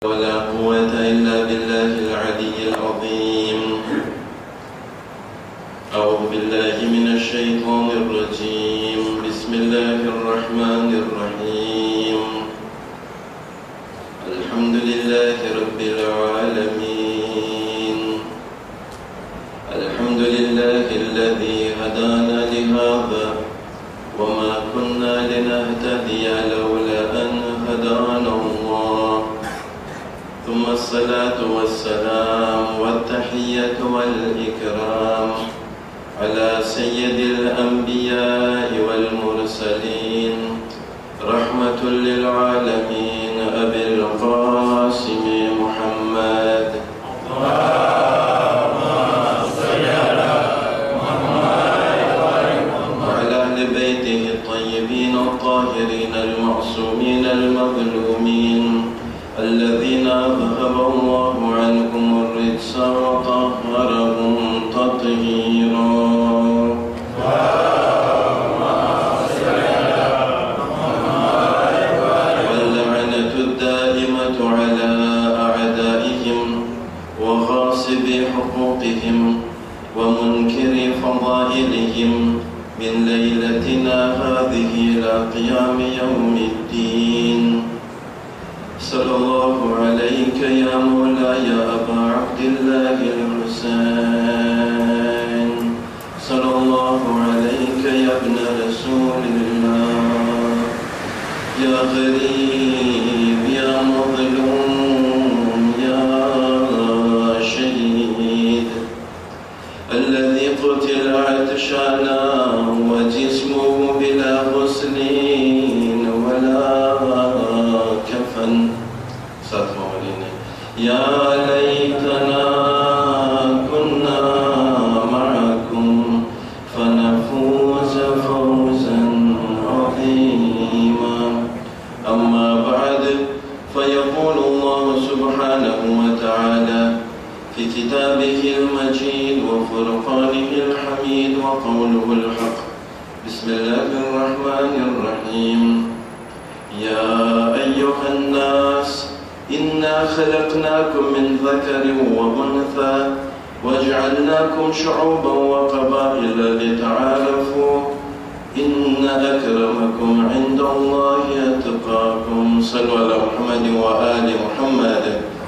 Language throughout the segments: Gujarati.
ولا قوة إلا بالله العلي العظيم. أعوذ بالله من الشيطان الرجيم. بسم الله الرحمن الرحيم. الحمد لله رب العالمين. الحمد لله الذي هدانا لهذا وما كنا لنهتدي لولا أن هدانا الله. ثم الصلاة والسلام والتحية والإكرام على سيد الأنبياء والمرسلين رحمة للعالمين أبي القاسم محمد. وعلى أهل بيته الطيبين الطاهرين المعصومين المظلومين الذين أذهب الله عنهم الرجس وطهرهم تطهيرا. واللعنة الدائمة على أعدائهم وغاصب حقوقهم ومنكر فضائلهم من ليلتنا هذه إلى قيام يوم الدين. صلى الله عليك يا مولاي أبا عبد الله الحسين. صلى الله عليك يا ابن رسول الله. يا غريب يا مظلوم يا شهيد الذي قتل عطشانا وجسمه بلا غسل ولا كفن. يا ليتنا كنا معكم فنفوز فوزا عظيما. أما بعد، فيقول الله سبحانه وتعالى في كتابه المجيد وفرقانه الحميد وقوله الحق. بسم الله الرحمن الرحيم. يا أيها الناس إنا خلقناكم من ذكر وأنثى وجعلناكم شعوبا وقبائل لتعارفوا إن أكرمكم عند الله أتقاكم. صلوا على محمد وآل محمد.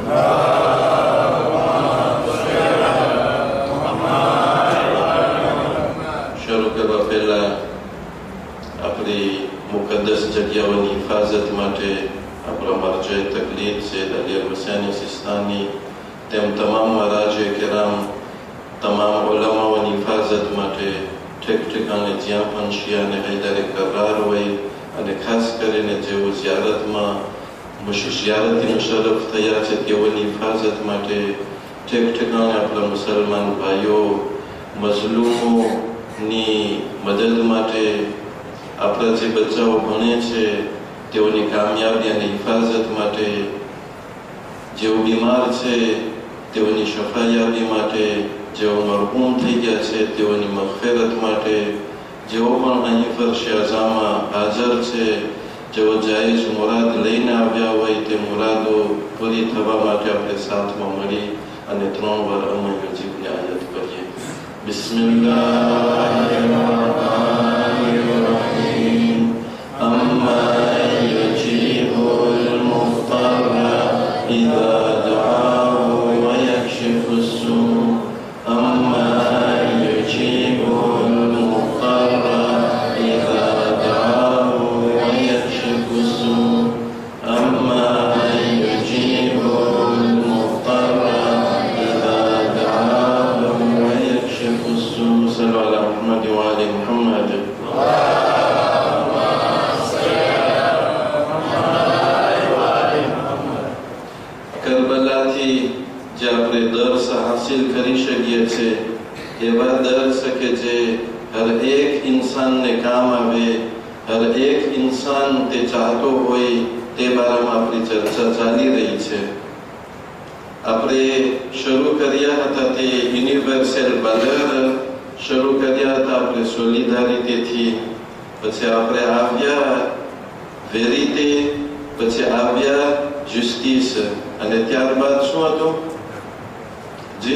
شروع بفعل अपनी मुकद्दस जगह व हिफाजत माटे अपना मर्जे तकलीद से अली हुसैन सिस्तानी तेम तमाम मराजे किराम तमाम उलमा व हिफाजत माटे ठेक ठिकाने ज्यां पण शिया ने हैदर करार वही અને ખાસ કરીને જેઓ ઝિયારતમાં ઝિયારતની શરફ થયા છે તેઓની હિફાજત માટે ઠેક ઠેકાણે આપણા મુસલમાન ભાઈઓ મઝલૂમોની મદદ માટે આપણા જે બચ્ચાઓ ભણે છે તેઓની કામયાબી અને હિફાજત માટે, જેઓ બીમાર છે તેઓની શફાયાબી માટે, જેઓ મરહૂમ થઈ ગયા છે તેઓની મગફિરત માટે, જેઓ પણ અહીં ફરશે અઝામાં હાજર છે, જેઓ જાયજ મુરાદ લઈને આવ્યા હોય તે મુરાદો પૂરી થવા માટે આપણે સાથમાં મળી અને 3 વાર અમય જીવની આયત કરીએ. બિસ્મિલ્લાહિર્રહમાનિર્રહીમ. અમ્મા યુજીબુલ મુખ્તર ઇઝા દઆહુ વ યક્શિફુસ સૂ. અમ્મા યુજીબુલ મુખ્તર ઇઝા દઆહુ વ યક્શિફુસ સૂ. અમ્મા યુજીબુલ મુખ્તર ઇઝા દઆહુ વ યક્શિફુસ સૂ. સલ્લુ અલા મુહમ્મદ વ આલિ મુહમ્મદ. કરબલાથી જે આપણે દર્શ હાસિલ કરી શકીએ છીએ એવા દર્શ કે જે હર એક ઇન્સાનને કામ આવે, હર એક ઇન્સાન તે ચાહતો હોય તે બારામાં આપણી ચર્ચા ચાલી રહી છે. આપણે શરૂ કર્યા હતા તે યુનિવર્સલ વેલર શરૂ કર્યા હતા આપણે સોલિડારિટીથી. પછી આપણે આવ્યા વેરિટી, પછી આવ્યા જસ્ટિસ. અને ત્યારબાદ શું હતું? જી,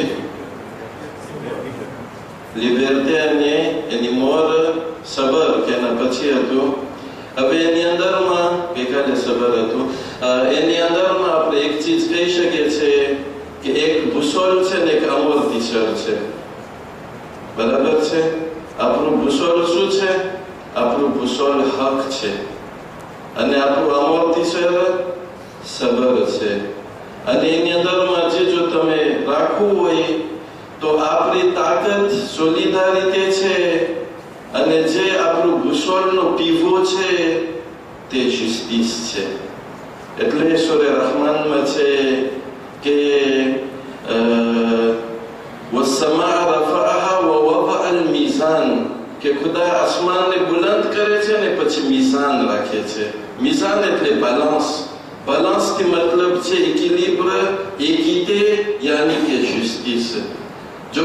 લિબર્ટી અને એની મોર સબર, કે એના પછી હતું. હવે એની અંદરમાં ગઈકાલે સબર હતું. એની અંદરમાં આપણે એક ચીજ કહી શકીએ છીએ કે એક ભૂસોલ છે ને એક અમોર્તિસર છે. બરાબર છે? આપણું ભૂસોલ શું છે? આપણું ભૂસોલ હક છે અને આપણું અમોર્તિસર સબર છે. અને એની અંદરમાં જે જો તમે રાખવું હોય તો આપણી તાકાત સોલિદારિટી છે, અને જે આપણું ભૂસોલનો પીવો છે તે શિસ્તીસ છે. એટલે સૂરે રહમાનમાં છે કે વસમા રફઆહા વવદઅ અલ-મીઝાન, કે ખુદા આસમાનને બુલંદ કરે છે ને પછી મીઝાન રાખે છે. મીઝાન એટલે બેલેન્સ. બેલેન્સ થી મતલબ છે ઇક્વિલિબ્ર, એકિતે, યાની કે જસ્ટિસ. જો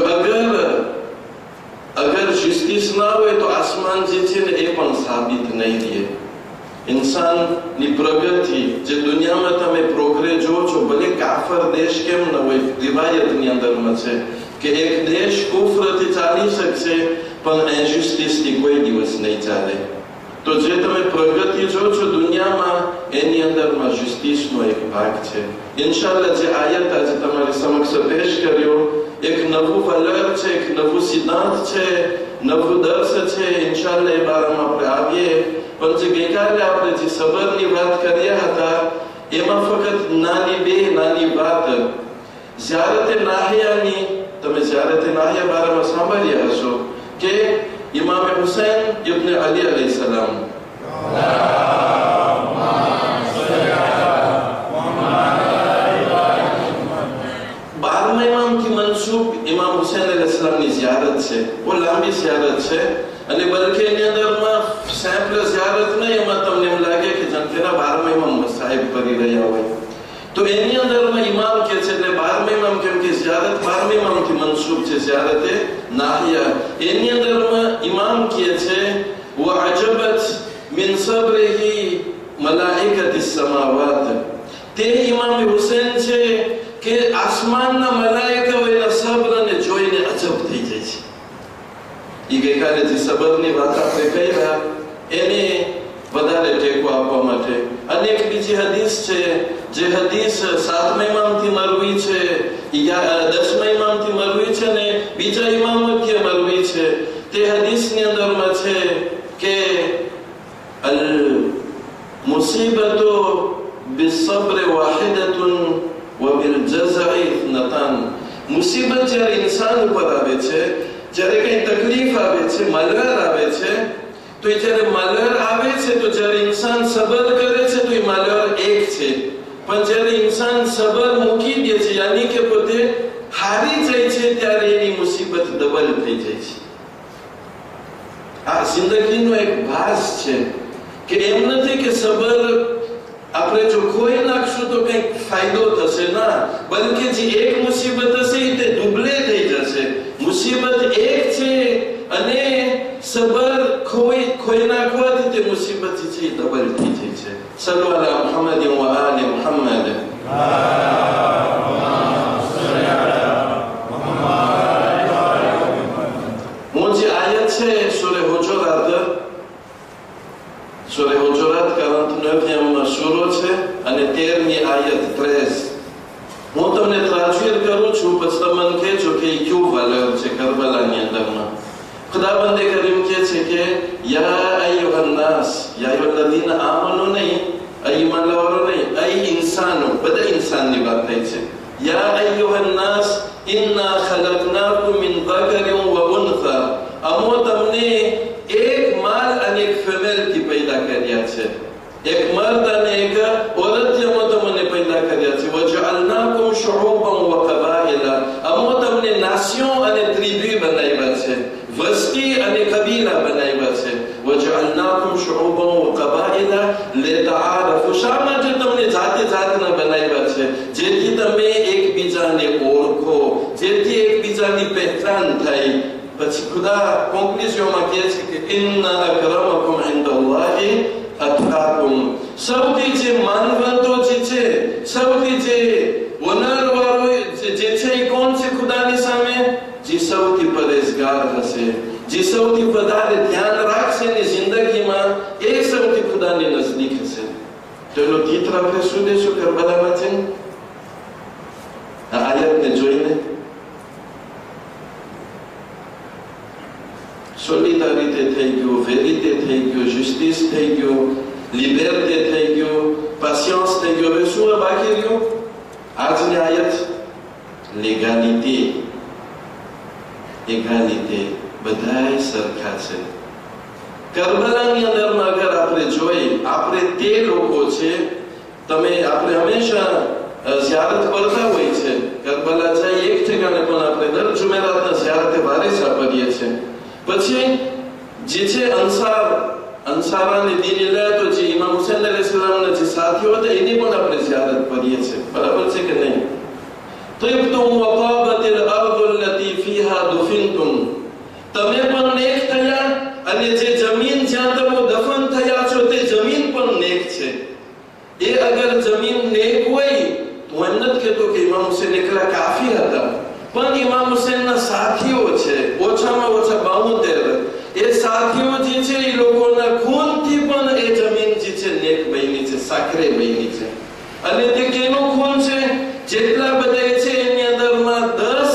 અગર જસ્ટિસ ના હોય તો આસમાન જે છે ને એ પણ સાબિત નહીં રહે. ઇન્સાનની પ્રગતિ જે દુનિયામાં તમે પ્રોગ્રેસ જો છો, ભલે કાફર દેશ કેમ ન હોય, રિવાયતની અંદરમાં છે કે એક દેશ કુફરથી ચાલી શકશે પણ ઇનજસ્ટિસથી કોઈ દિવસ નહીં ચાલે. તો જે તમે પ્રગતિ જો છો દુનિયામાં, એની અંદરમાં જસ્ટિસનો એક ભાગ છે. ઇન્શાઅલ્લાહ જે આયત આજે તમારી સમક્ષ પેશ કર્યો, એક નવું વલર છે, એક નવું સિદ્ધાંત છે, નવું દર્શ છે. ઇન્શાઅલ્લાહ એ બારામાં આપણે આવીએ. પણ જે ગઈકાલે આપણે જે સબરની વાત કર્યા હતા, એમાં ફક્ત નાની વાત, ઝિયારતે નાહિયાની, તમે ઝિયારતે નાહિયા બારામાં સાંભળ્યા હશો કે ઇમામ હુસૈન ઇબ્ન અલી અલૈહિ સલામ, ઇમામ હુસૈન અલૈહિસ સલામની ઝિયારત છે. બહુ લાંબી ઝિયારત છે અને બલકે એની અંદરમાં સેમ્પલ ઝિયારત નહીં, એમાં તમને એમ લાગે કે જનકેના 12મા ઇમામ સાહેબ કરી રહ્યા હોય. તો એની અંદરમાં ઇમામ કે છે, એટલે 12મા ઇમામ કેમ કે ઝિયારત 12મા ઇમામથી મનસૂબ છે, ઝિયારતે નાહિયા. એની અંદરમાં ઇમામ કે છે વઅજબત મિન સબ્રિહી મલાઇકતિસ સમાવાત. તે ઇમામ હુસૈન છે કે આસમાનના મલાઈકાઓ એના સબ્રને જોઈને અજબ થઈ જાય છે. એ ગઈકાલે જે સબરની વાત આપણે કહ્યા એને વધારે ટેકો આપવા માટે અનેક બીજી હદીસ છે, જે હદીસ 7મા ઇમામથી મરવી છે, 10મા ઇમામથી મરવી છે ને બીજા ઇમામથી મરવી છે. તે હદીસની અંદરમાં છે કે અલ મુસીબતો બિસબ્ર વાહિદતુન મુસીબત જ્યારે ઇન્સાન ઉપર આવે છે, જ્યારે કઈ તકલીફ આવે છે, મલર આવે છે, તો જ્યારે મલર આવે છે તો જ્યારે ઇન્સાન સબર કરે છે તો એ મલર એક છે. પણ જ્યારે ઇન્સાન સબર મૂકી દે છે, યાની કે પોતે હારી જાય છે, ત્યારે એની મુસીબત ડબલ થઈ જાય છે. આ જિંદગીનો એક ભાસ છે કે એમ નથી કે સબર આપણે જો ખોઈ નાખશું તો કંઈક ફાયદો થશે ના, બલકે જે એક મુસીબત હશે તે ડુબલે થઈ જશે. મુસીબત એક છે અને સબર ખોઈ નાખવાથી તે મુસીબત છે ડબલ થઈ જાય છે. સલ્લુ અલા મુહમ્મદ વ આલી મુહમ્મદ. હું જે આયત છે સૂરે હુજરાત, સૂરે હુજરાત 49 સૂરો છે અને 13મી આયત 13. હું તમને ટ્રાન્સલેટ કરું છું, પછી તમે કહેજો કે ક્યું વલર છે કરબલાની અંદરમાં. ખુદાબંદે કરીમ કહે છે કે યા અય્યુહન નાસ, યા અય્યુહલ્લઝીના આમનુ નહીં, ઈમાન લાવવાનો નહીં, ઇન્સાનો, બધા ઇન્સાનની વાત થઈ છે. યા અય્યુહન નાસ ઇન્ના ખલકનાકુમ મિન ઝકરિન વ ઉન્થા. અમો તમને એક માલ અને એક ફિમેલથી પેદા કર્યા છે, એક મર્દ અને એક ઓરતથી અમો તમને પેદા કર્યા છે. વજઅલનાકુમ શુઉબન વ કબાઇલા. અમો તમને નાસ્યો અને ત્રિભી બનાવ્યા છે, વસ્તી અને કબીલા બનાવ્યા છે. વજઅલનાકુમ શુઉબન વ કબાઇલા લિતઆરફુ. શા માટે તમને જાતે જાતના બનાવ્યા છે? જેથી તમે એકબીજાને ઓળખો, જેથી એકબીજાની પહેચાન થાય. પછી ખુદા કોન્ક્લુઝનમાં કહે છે કે ઇન્ના અકરમકુમ ઇન્દલ્લાહી અતકાકુમ. સૌથી જે માનવંતો જે છે સૌથી જે ઓનર વાળો જે છે એ કોણ છે ખુદાની સામે? જે સૌથી પરેશગાર હશે, જે સૌથી વધારે ધ્યાન રાખશે ને જિંદગીમાં, એ સૌથી ખુદાની નજદીક હશે. તો એનો ચિત્ર આપણે શું દેશું કરબલામાં છે? આ આયતને જોઈને સોલિડારિટી થઈ ગયું, વેરિટી થઈ ગયું, જસ્ટિસ થઈ ગયું, લિબર્ટી થઈ ગયું, પેશન્સ થઈ ગયું. હવે શું બાકી રહ્યું? આજની આયત લેગાલિટી, એગાલિટી, બધાય સરખા છે. કરબલાની અંદરમાં અગર આપણે જોઈએ, આપણે તે લોકો છે, આપણે હંમેશા ઝિયારત કરતા હોય છે. કરબલા જાય એક ઠેકાણે, પણ આપણે દર જુમેરાતના ઝિયારતે વારેસા કરીએ છીએ. પછી જે છે અંસારાની દીન ઇલાયતો, જે ઇમામ હુસૈન અલૈહિસ્સલામના જે સાથીઓ હતા, એની પણ આપણે ઝિયારત કરીએ છીએ. બરાબર છે કે નહીં? તિબતુમ વ તાબતિલ અર્દુ અલ્લતી ફીહા દુફિનતુમ, તમે પણ નેક થયા અને જે જમીન જ્યાં તમે દફન થયા છો તે જમીન પણ નેક છે. એ અગર જમીન નેક હોય તો એમ નથી કહેતો કે ઇમામ હુસૈન એકલા કાફી હતા, પણ ઇમામ હુસૈનના સાથીઓ છે, ઓછામાં ઓછા 72, એ સાથીઓ જે છે એ લોકોના ખૂનથી પણ એ જમીન જે છે નેક બની છે, સાકરે બની છે. અને તે કેનું ખૂન છે? જેટલા બધા છે એની અંદરમાં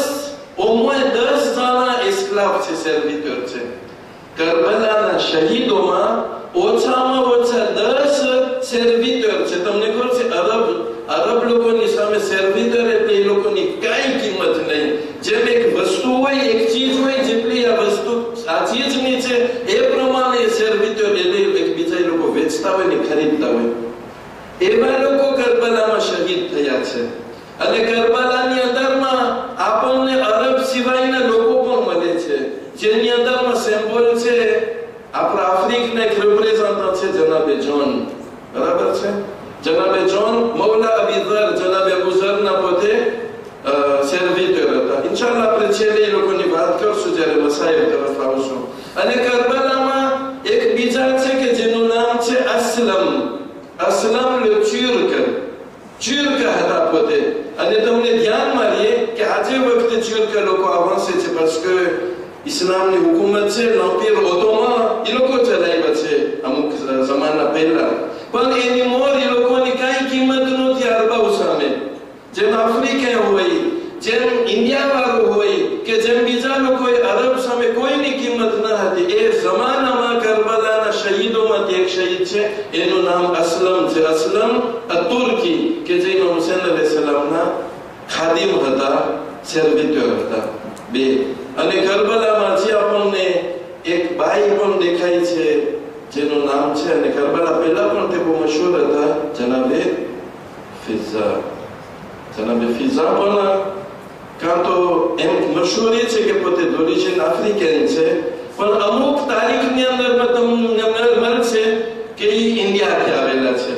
10 જણા એસ્ક્લાવ છે, સર્વિટર છે. કરબલાના શહીદોમાં ઓછામાં ઓછા 10 સર્વિટર છે. તમને ખબર છે, અરબ લોકોની સામે સર્વિટર એટલે એ લોકોની કઈ કિંમત નહીં. જેમ એક વસ્તુ હોય, એક ચીજ હોય, જેટલી આ વસ્તુ આ ચીજની છે એ પ્રમાણે સર્વિટર એટલે એકબીજા લોકો વેચતા હોય ને ખરીદતા હોય. એવા લોકો કરબલામાં શહીદ થયા છે. અને કરબલાની અંદરમાં આપણને અરબ સિવાયના લોકો પણ મળે છે, જેની અંદરમાં સેમ્પલ છે આપણા આફ્રિકના એક રિપ્રેઝન્ટન્ટ છે જનાબે જોન. બરાબર છે? જનાબે જોન મૌલા અબી ઝર, જનાબે અબુ ઝરના પોતે સર્વિટર હતા. ઇન્શાઅલ્લાહ આપણે છેલ્લે એ લોકોની વાત કરશું જ્યારે મસાઈલ તરફ આવશું. અને કરબલામાં એક બીજા છે કે જેનું નામ છે અસલમ લે ચુર્ક હતા પોતે. અને તમને ધ્યાનમાં રહીએ કે આજે વખતે ચુર્ક લોકો આવશે છે, parce ઇસ્લામની હુકુમત છે નોપીર ઓતોમાં એ લોકો ચલાવ્યા છે અમુક જમાના પહેલા, પણ એની મોર એ લોકોની કઈ કિંમત નહોતી અરબાઓ સામે. જેમ આફ્રિકા હોય, જેમ ઇન્ડિયા વાળો હોય, કે જેમ બીજા લોકો અરબ સામે કોઈની કિંમત ન હતી. એ જમાનામાં કરબલાના શહીદોમાંથી એક શહીદ છે, એનું નામ અસલમ છે, અસલમ અતુર્કી, કે જે ઇમામ હુસૈન અલૈહિસ્સલામના ખાદિમ હતા, સર્વિટર હતા. બે. અને કરબલામાં જે આપણને એક બાઈ પણ દેખાય છે જેનું નામ છે, અને કરબલા પહેલા પણ તે બહુ મશહૂર હતા, જનાબે ફિઝા. જનાબે ફિઝા પણ કાં તો એમ મશહૂરી છે કે પોતે ઓરિજિન આફ્રિકન છે, પણ અમુક તારીખની અંદર તમને મળશે કે એ ઇન્ડિયાથી આવેલા છે.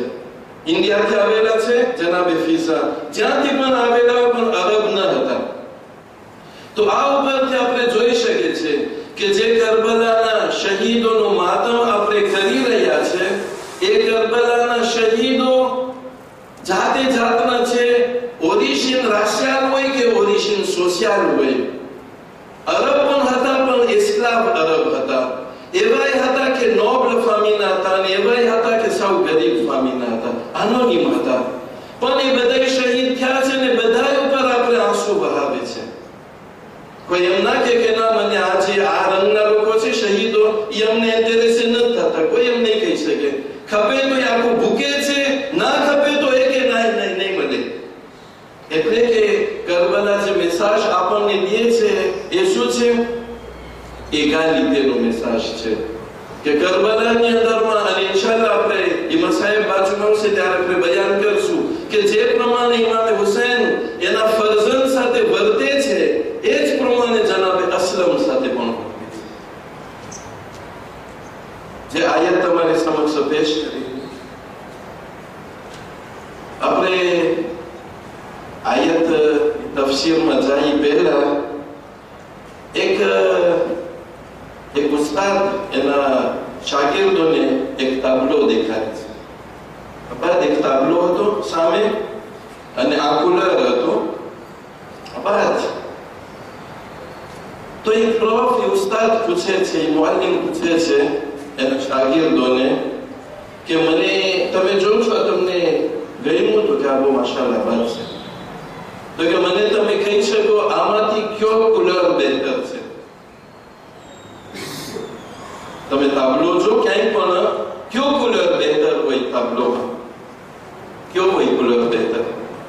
જનાબે ફિઝા જ્યાંથી પણ આવેલા પણ અરબ ન હતા. તો આ ઉપરથી આપણે જોઈ શકીએ છીએ કે જે કરબલાના શહીદોનું માતમ આપણે કરી રહ્યા છે, એ કરબલાના શહીદો જાતના છે, ઓરિજિન રાશિયાલ હોય કે ઓરિજિન સોશિયલ હોય. અરબ પણ હતા, પણ એસ્ક્લાવ અરબ હતા. એવાય હતા કે નોબલ ફામીના હતા, અને એવાય હતા કે સૌ ગરીબ ફામીના હતા, અનોનિમ હતા. પણ એ બધા શહીદ થયા છે ને બધા ઉપર આપણે આંસુ વહાવે છે. કોઈ એમ ના કે ના મને આજે આ રંગના લોકો છે શહીદો, એ અમને ઇન્ટરેસ્ટ નથી થતા, કોઈ એમ નહીં કહી શકે. ખપે તો એ આખું ભૂકે છે, ના ખપે તો એ કે નહીં મળે. એટલે કે કરબલા જે મેસેજ આપણને દે છે એ શું છે? એગાલિટીનો મેસેજ છે. કે કરબલાની અંદરમાં, અને ઇન્શાઅલ્લાહ આપણે ઇમામ સાહેબ બાજુમાં આવશે ત્યારે આપણે બયાન કરશું કે જે પ્રમાણે ઇમામ હુસૈન એના ફરજંદ સાથે વર્તે છે, એ જ પ્રમાણે જનાબે અસલમ સાથે પણ જે આયત તમારી સમક્ષ પેશ કરી. આપણે આયત તફસીરમાં જાય પહેલા એક ઉસ્તાદ એના શાગિર્દોને એક તાબલો દેખાય છે. બાદ એક તાબલો હતો સામે, અને આ કુલર હતો બહાર. તો એક પ્રોફ ઉસ્તાદ પૂછે છે, મુઅલ્લિમ પૂછે છે એના શાગિર્દોને કે મને તમે જો છો તમને ગમ્યું તો કે આ બહુ માશાલ્લાહ વાત છે, તો કે મને તમે કહી શકો આમાંથી કયો કુલર બહેતર છે? તમે તાબલો જો ક્યાંય પણ કયો કુલર બહેતર હોય? તાબલોમાં કયો હોય કુલર બહેતર?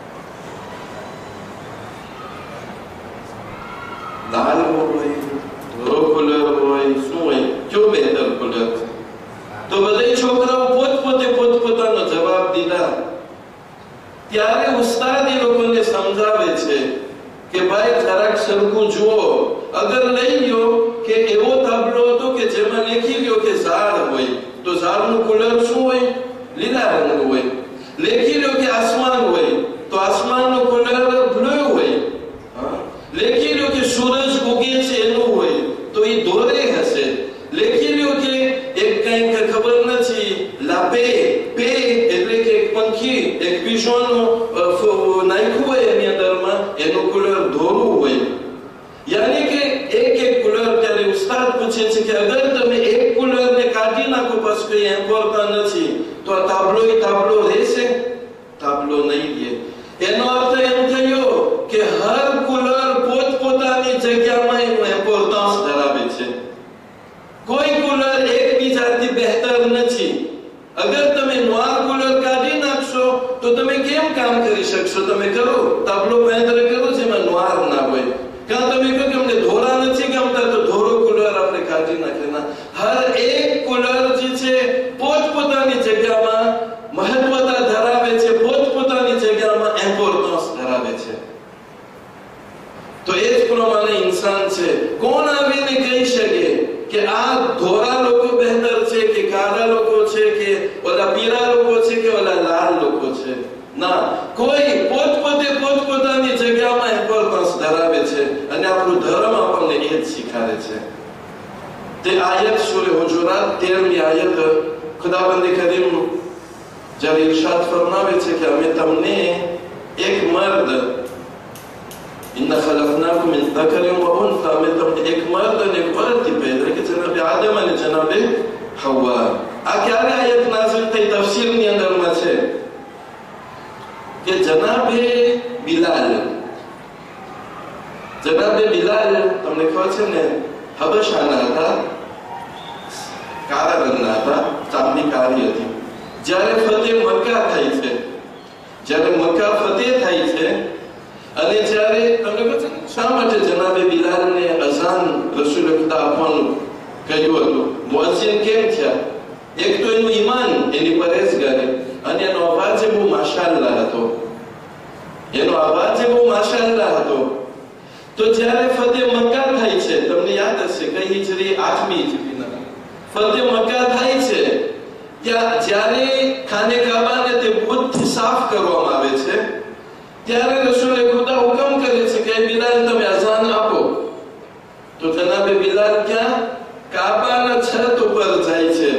લાલ હોય, ધોળો કુલર હોય, શું હોય? કયો બહેતર કુલર છે? તો બધા છોકરાઓ પોતપોતાનો જવાબ દીધા. ત્યારે ઉસ્તાદ એ લોકોને સમજાવે છે કે ભાઈ જરાક સરખું જુઓ. અગર લઈ લ્યો કે એવો તાબલો હતો કે જેમાં લખી લ્યો કે ઝાડ હોય, તો ઝાડનું કુલર શું હોય? લીલા રંગનું હોય. લખી લ્યો કે આસમાન હોય, તો આસમાનનું કુલર બ્લુ હોય. લખી લ્યો કે સૂરજ ઉગે છે એનું હોય, તો એ ધોરે હશે. લખી લ્યો કે એક કંઈક ખબર નથી લાપે પે એટલે કે એક પંખી એક પીશોનું નાખ્યું હોય એની અંદરમાં, એનું કુલર ધોરું હોય. યાની કે એક કુલર. ત્યારે ઉસ્તાદ પૂછે છે કે અગર તમે એક કુલરને કાઢી નાખો પછી કઈ એમ્પોરતા નથી, તો આ તાબલો રહેશે? તાબલો નહીં રહે. એનો અર્થ એમ થયો કે હર કુલર પોતપોતાની જગ્યામાં એનું એમ્પોર્ટન્સ ધરાવે છે. કોઈ કુલર એકબીજાથી બહેતર નથી. અગર તમે નોર કુલર કાઢી નાખશો તો તમે કેમ કામ કરી શકશો? તમે કરો તાબલો પેન્દ્ર કરો જેમાં નોર ના હોય. કાં તમે કહો કે અમને ધોરા નથી ગમતા, તો ધોરો કુલર આપણે કાઢી નાખેલા. હર એક કુલર જે છે પોતપોતાની જગ્યામાં મહત્વતા ધરાવે છે, પોતપોતાની જગ્યામાં એમ્પોર્ટન્સ ધરાવે છે. તો એ જ પ્રમાણે ઇન્સાન છે. કોણ આવીને કહી શકે કે આ ધોરા લોકો બહેતર છે કે કાળા લોકો છે કે ઓલા પીળા લોકો છે કે ઓલા લાલ લોકો છે? ના, કોઈ પોતપોતાની જગ્યામાં ઇમ્પોર્ટન્સ ધરાવે છે. અને આપણું ધર્મ આપણને એ જ શીખવાડે છે. તે આયત સૂરે હુજુરાત 13મી આયત ખુદાવંદ કરીમ જ્યારે ઇરશાદ ફરમાવે છે કે અમે તમને એક મર્દ, ઇન્ના ખલકનાકુમ મિન ذكر وانثى, અમે તમને એક મર્દ અને એક औरतથી પેદા કે જનાબે આદમ અને જનાબે હવ્વા. આ ક્યારે આયત નાઝિલ થઈ? તફસીરની અંદરમાં છે કે જનાબે બિલાલ તમને ખબર છે ને, હબશાના હતા, કાળા રંગના હતા, ચામડી કાળી હતી. જ્યારે ફતેહ મક્કા થાય છે, જ્યારે મક્કા ફતેહ થાય છે, અને જ્યારે તમને ખબર છે શા માટે જનાબે બિલાલને અઝાન રસૂલ ખુદા આપવાનું કહ્યું હતું? મુઅઝ્ઝિન કેમ થયા? એક તો એનું ઈમાન, એની પરહેઝગારી, અને એનો અવાજ બહુ માશાઅલ્લાહ હતો. તો જ્યારે ફતેહ મક્કા થાય છે, તમને યાદ હશે કઈ હિજરી? 8મી હિજરીના ફતેહ મક્કા થાય છે. ત્યાં જ્યારે ખાને કાબાને તે બુતથી સાફ કરવામાં આવે છે, ત્યારે રસૂલે ખુદા હુકમ કરે છે કે બિલાલ તમે અઝાન આપો. તો જનાબે બિલાલ ક્યાં? કાબાના છત ઉપર જાય છે.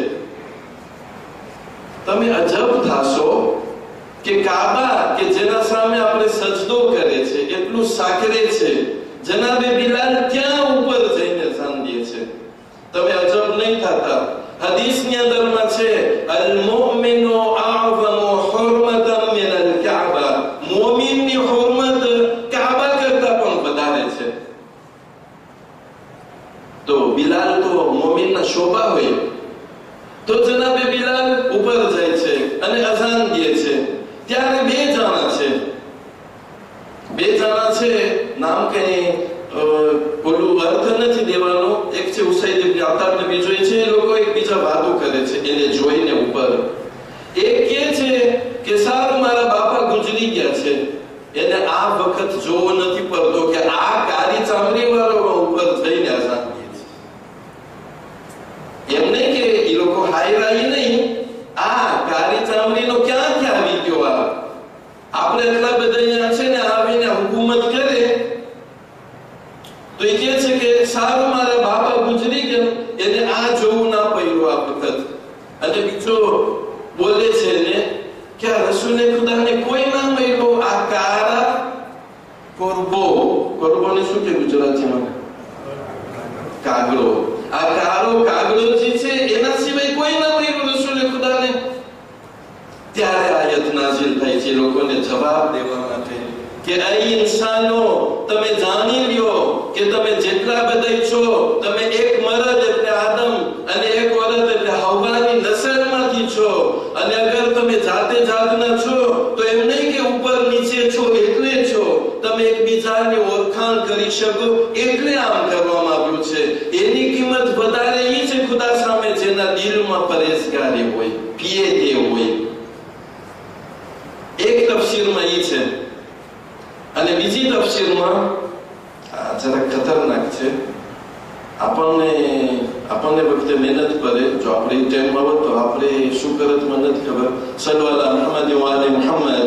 તમે અજબ થાશો કે કાબા કે જેના સામે આપણે સજદો કરે છે, એટલું સાકરે છે, જનાબે બિલાલ ત્યાં ઉપર જઈને અઝાન દે છે. તમે અજબ નહીં થતા? હદીસની અંદરમાં છે અલ મુમિનુ અઅઝમુ હુરમતન મિન અલ કાબા. મુમિનની હુરમત કાબા કરતા પણ વધારે છે. તો બિલાલ તો મુમિનના શોભા હોય. તો જનાબે બિલાલ ઉપર જાય છે અને અઝાન દે છે. ત્યારે બે જણા છે, નામ કઈ બોલું અર્થ નથી દેવાનો. એક છે ઉસૈદ ઇબ્ન અતાબ ને બીજો છે, એ લોકો એકબીજા વાતો કરે છે એને જોઈને ઉપર. એક કહે છે કે સારું મારા બાપા ગુજરી ગયા છે, એને આ વખત જોવો નથી પડતો કે આ કાળી ચામડી વાળો ઉપર જઈને અઝાન દે છે. એમ નહીં કે એ લોકો હાયરાઈ નહીં, આ કાળી ચામડીનો ક્યાંથી આવી ગયો? આપણે એટલા બધા અહીંયા છે ને આવીને હુકુમત કરે, તો એ કહે છે કે સારું મારા બાપા ગુજરી ગયા, એને આ જોવું ના પડ્યું આ વખત. અને બીજો બોલે છે ને કે રસૂલે ખુદાને કોઈ ના મળ્યો, આ કોરબો ને શું કે ગુજરાતીમાં? કાગડો. આ કાગડો જે છે એના સિવાય કોઈ ના મળ્યું રસૂલે ખુદાને. ત્યારે આયત નાઝિલ થઈ છે લોકોને જવાબ દેવા માટે કે આ ઇન્સાનો, તમે જાણી લ્યો કે તમે જેટલા બધા છો, તમે એક મરદ એટલે આદમ અને એક औरत એટલે હવ્વાની નસલમાંથી છો. અને અગર તમે જાતે જાતના છો તો એમ નહીં કે ઉપર નીચે છો એટલે છો, તમે એકબીજાની ઓળખાણ કરી શકો એટલે આમ કરવામાં આવ્યું છે. એની કિંમત વધારે એ છે ખુદા સામે જેના દિલમાં પરેશગારી હોય, પિયતે હોય. એક તફસીરમાં એ છે. અને બીજી તફસીરમાં જરા ખતરનાક છે. આપણને વખતે મહેનત કરે, જો આપણે ટાઈમમાં હોત તો આપણે શું કરત મને નથી ખબર. સલ્લલ્લાહુ અલૈહિ વાલે મુહમ્મદ.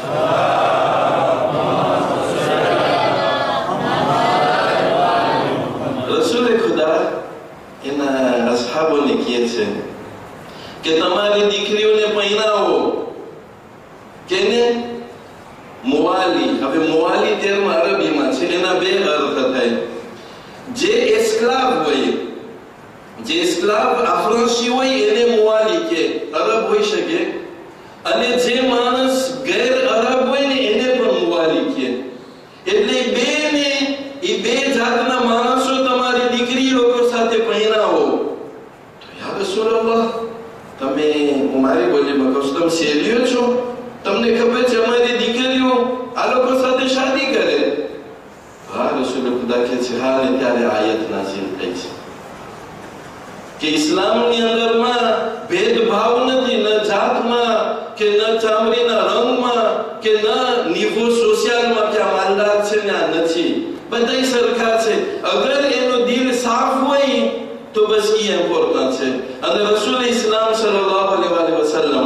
રસૂલે ખુદા એના અસહાબોને કહે છે કે તમારી દીકરીઓને પહેરાવો. કેને? મુવાલી. હવે મુવાલી તેમ અરબીમાં છે, એના બે અર્થ થાય. જે એસ્ક્લાવ હોય, જે એસ્ક્લાવ આફ્રાંસી હોય એને મુવાલી કે અરબ હોઈ શકે, અને જે માણસ ગેર અરબ હોય ને એને પણ મુવાલી કે. એટલે એ બે જાતના માણસો તમારી દીકરી લોકો સાથે પહેરાવો. તો યા રસૂલલ્લાહ, તમે મારી બોલીમાં કહો, તમે શેરીઓ છો? તમને ખબર છે અમારી દીકરીઓ આ લોકો સાથે શાદી કરે? હા, રસૂલ ખુદા કહે છે હા. ને ત્યારે આયત નાઝિલ થઈ છે કે ઇસ્લામની અંદરમાં ભેદભાવ નથી, ન જાતમાં કે ન ચામડીના રંગમાં કે ન નિવો સોશિયલમાં કે આ માલદાર છે ને આ નથી. બધા સરખા છે. અગર એનો દિલ સાફ હોય તો બસ એ ઇમ્પોર્ટન્ટ છે. અને રસૂલ ઇસ્લામ સલ્લલ્લાહુ અલૈહિ વસલ્લમ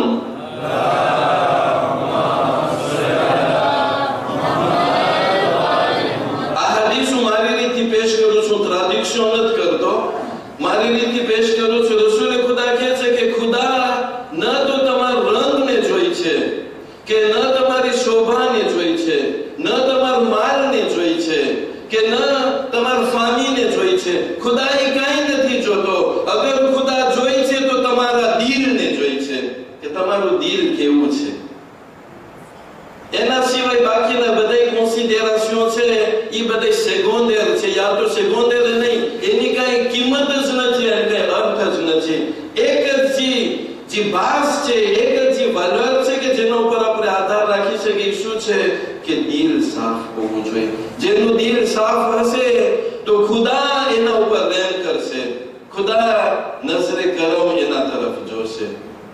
મારી રીતે પેશ કરું છું. રસૂલે ખુદા કહે છે કે ખુદા ન તો તમારા રંગને જોઈ છે, કે ન તમારી શોભાને જોઈ છે, ન તમારા માલને જોઈ છે, કે ન તમારા ફામીને જોઈ છે. ખુદા એ કાંઈ નથી જોતો. અગર ખુદા જોઈ છે તો તમારા દિલને જોઈ છે કે તમારું દિલ કેવું છે. એના સિવાય બાકીના બધા કોન્સિડરેશન છે એ બધા સેકન્ડર છે. યા તો સેકન્ડર નહીં, એની કઈ કિંમત જ નથી અને કઈ અર્થ જ નથી. એક જ જે ભાસ છે, એક જ જે વલર છે કે જેના ઉપર આપણે આધાર રાખી શકીએ શું છે કે દિલ સાફ હોવું જોઈએ. જેનું દિલ સાફ હશે તો ખુદા એના ઉપર રહેમ કરશે, ખુદા નજરે કરમ એના તરફ જોશે.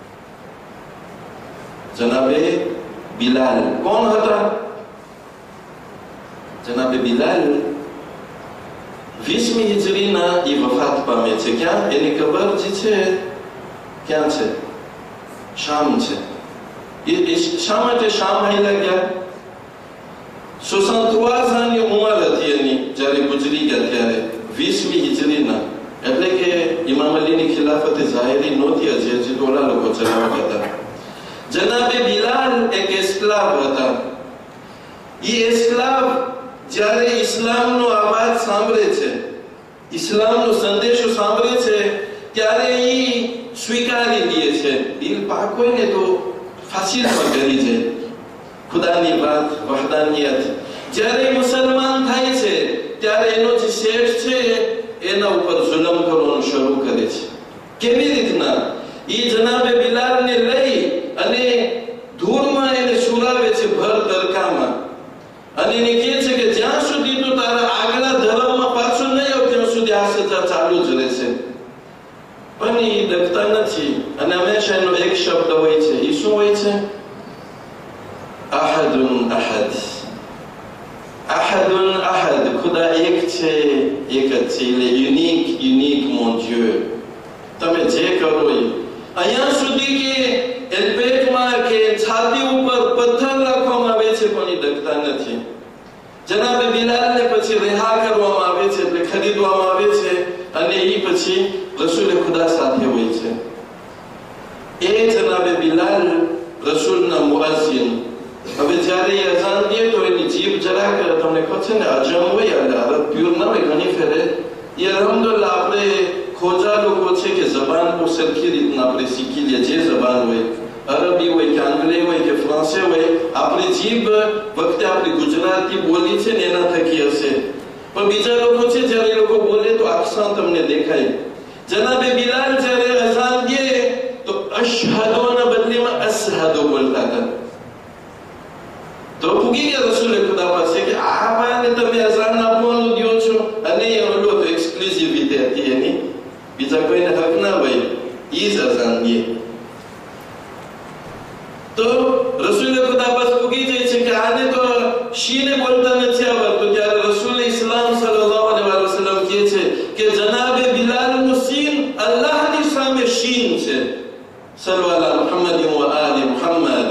જનાબે બિલાલ કોણ હતા? જનાબે બિલાલ 20મી હિજરીના એ વફાત પામે છે. ક્યાં? એની કબર જે છે ક્યાં છે? શામ છે. એ શા માટે શામ હાલ્યા ગયા? 63 ની ઉંમર હતી એની જ્યારે ગુજરી ગયા ત્યારે, 20મી હિજરીના. એટલે કે ઇમામ અલીની ખિલાફતે જાહેરી નહોતી હજી ટોળા લોકો ચલાવતા હતા. જનાબે બિલાલ એક એસ્ક્લાવ હતા. એ એસ્ક્લાવ જ્યારે ઇસ્લામનો અવાજ સાંભળે છે, ઇસ્લામનો સંદેશો સાંભળે છે, ત્યારે એ સ્વીકારી લે છે. દિલ પાક હોય ને તો ફાસીલમાં કરી જાય ખુદાની વાત, વહદાનિયત. જ્યારે મુસલમાન થાય છે ત્યારે એનો જે શેઠ છે એના ઉપર જુલમ કરવાનું શરૂ કરે છે. કેવી રીતના? એ જનાબે બિલાલને લઈ અને ધૂળમાં એને સુરાવે છે ભર તડકામાં, અને એને કહે છે કે જ્યાં સુધી તું તારા આગલા ધર્મમાં પાછો નહીં આવ ત્યાં સુધી આ સજા ચાલુ જ રહેશે. પણ એ ડરતા નથી અને હંમેશા એનો એક શબ્દ હોય છે. એ શું હોય છે? અહદુન અહદ. અહદુન અહદ. ખુદા એક છે, એક જ છે. યુનિક મોન Dieu. તમે જે કરો એ અહીંયા સુધી કે પેટમાં કે છાતી ઉપર પથ્થર રાખવામાં આવે છે પણ એ ડગતા નથી. જનાબે બિલાલને પછી રિહા કરવામાં આવે છે, એટલે ખરીદવામાં આવે છે અને એ પછી રસૂલે ખુદા સાથે હોય છે. એ જનાબે બિલાલ રસૂલના મુઅઝ્ઝિન હવે જ્યારે એ અઝાન દે તો એની જીભ જરાક તમને ખબર છે ને અજમ હોય અને અરબ પ્યોર ના હોય ઘણી ફેરે એ અલહમદુલિલ્લાહ આપણે ખોજા લોકો છે કે જબાન બહુ સરખી રીતના આપણે શીખી લે જે જબાન હોય અરબી હોય કે આંગ્રેજી હોય કે ફ્રાન્સી હોય આપણી જીભ વખતે આપણી ગુજરાતી બોલી છે ને એના થકી હશે પણ બીજા લોકો છે જ્યારે એ લોકો બોલે તો અક્ષર તમને દેખાય જનાબે બિલાલ જ્યારે અઝાન દે તો અશહદોના બદલેમાં અશહદો બોલતા હતા તો પૂગી ગયા રસૂલે ખુદા પાસે કે આ ભાઈને તમે અઝાન આપવાનું દો છો અને ઓલો તો એક્સક્લુઝિવિટી હતી એની બીજા કોઈને હક ના હોય ઈ જ અઝાન દે તો રસૂલે ખુદા પાસે પૂગી જાય છે કે આને તો શીને બોલતા નથી આવડતું ત્યારે રસૂલ ઇસ્લામ સલ્લલ્લાહુ અલૈહિ વસલ્લમ કહે છે કે જનાબે બિલાલનું સીન અલ્લાહની સામે શીન છે સલ્લલ્લાહુ અલા મુહમ્મદ વ આલી મુહમ્મદ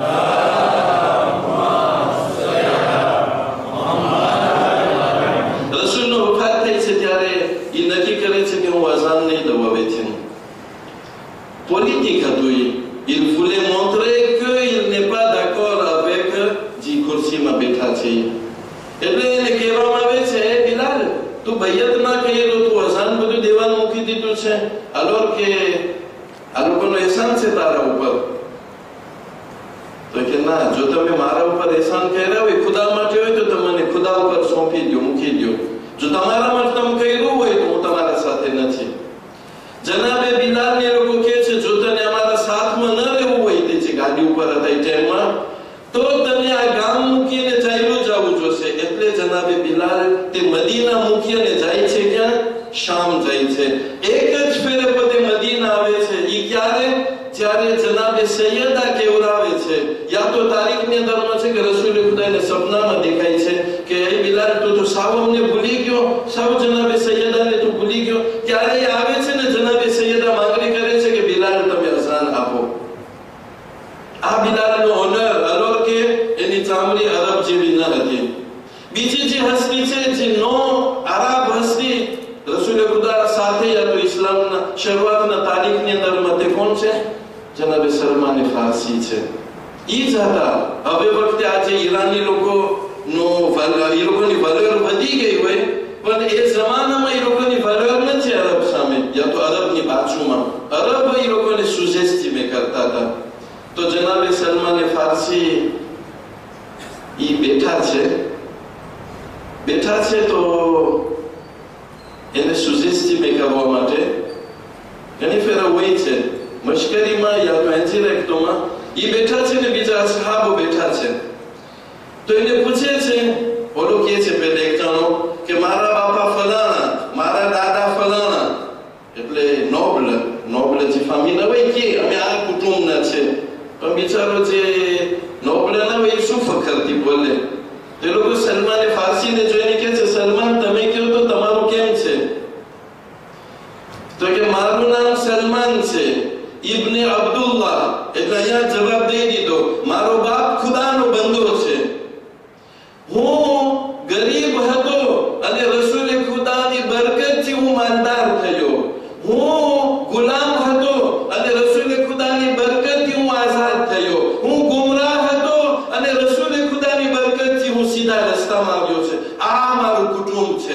રસૂલનો વફાત થાય છે ત્યારે એ નક્કી કરે છે કે હું અઝાન નહીં દઉં હવેથી politique il voulait montrer qu'il n'est pas d'accord avec જી ખુરશીમાં બેઠા છે એટલે એને કહેવામાં આવે છે હે બિલાલ તું બૈયત ના કરેલો તું અઝાન બધું દેવાનું મૂકી દીધું છે અલોર કે આ લોકોનો એહસાન છે તારા ઉપર તો કે ના જો તમે મારા ઉપર એહસાન કર્યા હોય ખુદા માટે હોય તો તમને ખુદા ઉપર સોંપી દો મૂકી દો જો તમારા માટે તમે કર્યું હોય તો હું તમારા સાથે નથી જનાબે બિલાલ ને લોકો કહે છે જો તને અમારા સાથમાં ન રહેવું હોય તે જે ગાડી ઉપર હતા એ ટાઈમમાં તો તને આ ગામ મૂકીને ચાલ્યો જવું જોશે એટલે જનાબે બિલાલ તે મદીના મૂકીને જાય છે ક્યાં શામ જાય છે એક જ ફેરે પોતે મદીના આવે છે ઈ ક્યારે જ્યારે જનાબે સૈયદા કેવરાવે છે યા તો તારીખની અંદરમાં છે કે રસૂલે ખુદાને સપનામાં દેખાય છે કે એ બિલાલ તું તો સાવ અમને ભૂલી ગયો સાવ જનાબે સૈયદાને તું ભૂલી ગયો ત્યારે આવે છે ને જનાબે સૈયદા માંગણી કરે છે કે બિલાલ તમે અઝાન આપો આ બિલાલનો ઓનર અલોર કે એની ચામડી અરબ જેવી ન હતી બીજી જે હસ્તી છે જે નો અરબ હસ્તી રસૂલે ખુદા સાથે યા તો ઇસ્લામના શરૂઆતના તારીખની અંદરમાં તે કોણ છે જનાબે સલમાન ફારસી છે ઈ જ હતા હવે વખતે આજે ઈરાની લોકોની વલર વધી ગઈ હોય પણ એ જમાનામાં એ લોકોની વલર નથી અરબ સામે યા તો અરબની બાજુમાં અરબ એ લોકોને સુજેસ્ટીમે કરતા હતા તો જનાબે સલમાન ફારસી ઈ બેઠા છે તો એને સુજેસ્ટીમે કરવા માટે ઘણી ફેર હોય છે મશ્કરીમાં યા તો એન્જિરેક્ટોમાં ઈ બેઠા છે ને બીજા અસહાબો બેઠા છે તો એને પૂછે છે ઓલો કહે છે પેલે એક જણો કે મારા બાપા ફલાણા મારા દાદા ફલાણા એટલે નોબલ જે ફામીના હોય કે અમે આ કુટુંબના છે પણ બિચારો જે નોબલ ના હોય શું ફખરથી બોલે એ લોકો સલમાન ફારસીને જોઈને કહે છે સલમાન તમે કહો તો તમારું કેમ છે તો કે મારું નામ સલમાન છે ઇબ્ને અબ્દુલ્લાહ એટલે અહીંયા જવાબ દઈ દીધો મારો બાપ ખુદાનો બંદો છે હું ગરીબ હતો અને રસૂલે ખુદાની બરકતથી હું માલદાર થયો હું ગુલામ હતો અને રસૂલે ખુદાની બરકતથી હું આઝાદ થયો હું ગુમરાહ હતો અને રસૂલે ખુદાની બરકતથી હું સીધા રસ્તામાં આવ્યો છે આ મારું કુટુંબ છે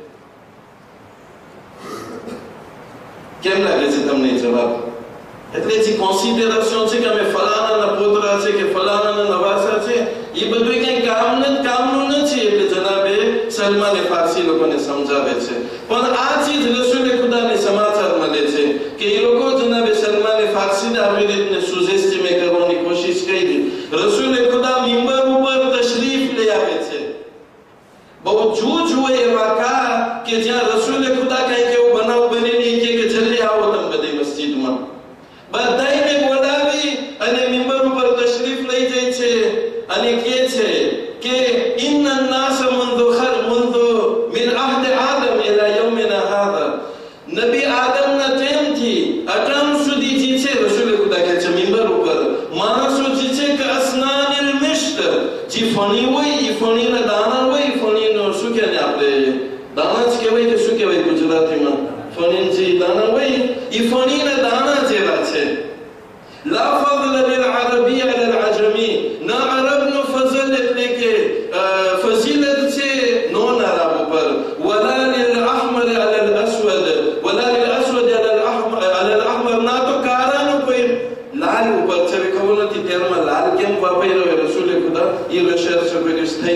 કેમ લાગે છે તમને જવાબ એટલે જે કોન્સિડરેશન છે કે અમે ફલાણાના પોતરા છે કે ફલાણાના નવાસા છે એ બધું કઈ કામનું નથી એટલે જનાબે સલમાન ફારસી લોકોને સમજાવે છે પણ આ ચીજ રસૂલે ખુદાને સમાચાર મળે છે કે એ લોકો જનાબે સલમાન ફારસીને આવી રીતે સુજેસ્ટીમે કરવાની કોશિશ કરી રસૂલે ખુદા મિંબર ઉપર તશરીફ લઈ આવે છે બહુ જૂજ હોય એવા કા કે જ્યાં રસૂલે ખુદા કઈક એવો બનાવ બનીને કે જલ્દી આવો તમે બધી મસ્જિદમાં બધાને બોલાવી અને મિંબર ઉપર તશરીફ લઈ જાય છે અને કહે છે કે ઇન્ના નાસ મુન્દુ મિન અહદ આદમ ઇલા યૌમિના હાદા નબી આદમના ટાઈમથી અટામ સુધી જે છે રસૂલ ખુદા કહે છે મિંબર ઉપર માણસો જે છે કે અસનાનિલ મિશ્ત જે ફણી હોય એ ફણીના દાણા હોય ફણીનો શું કહેવાય આપણે દાણા જ કહેવાય કે શું કહેવાય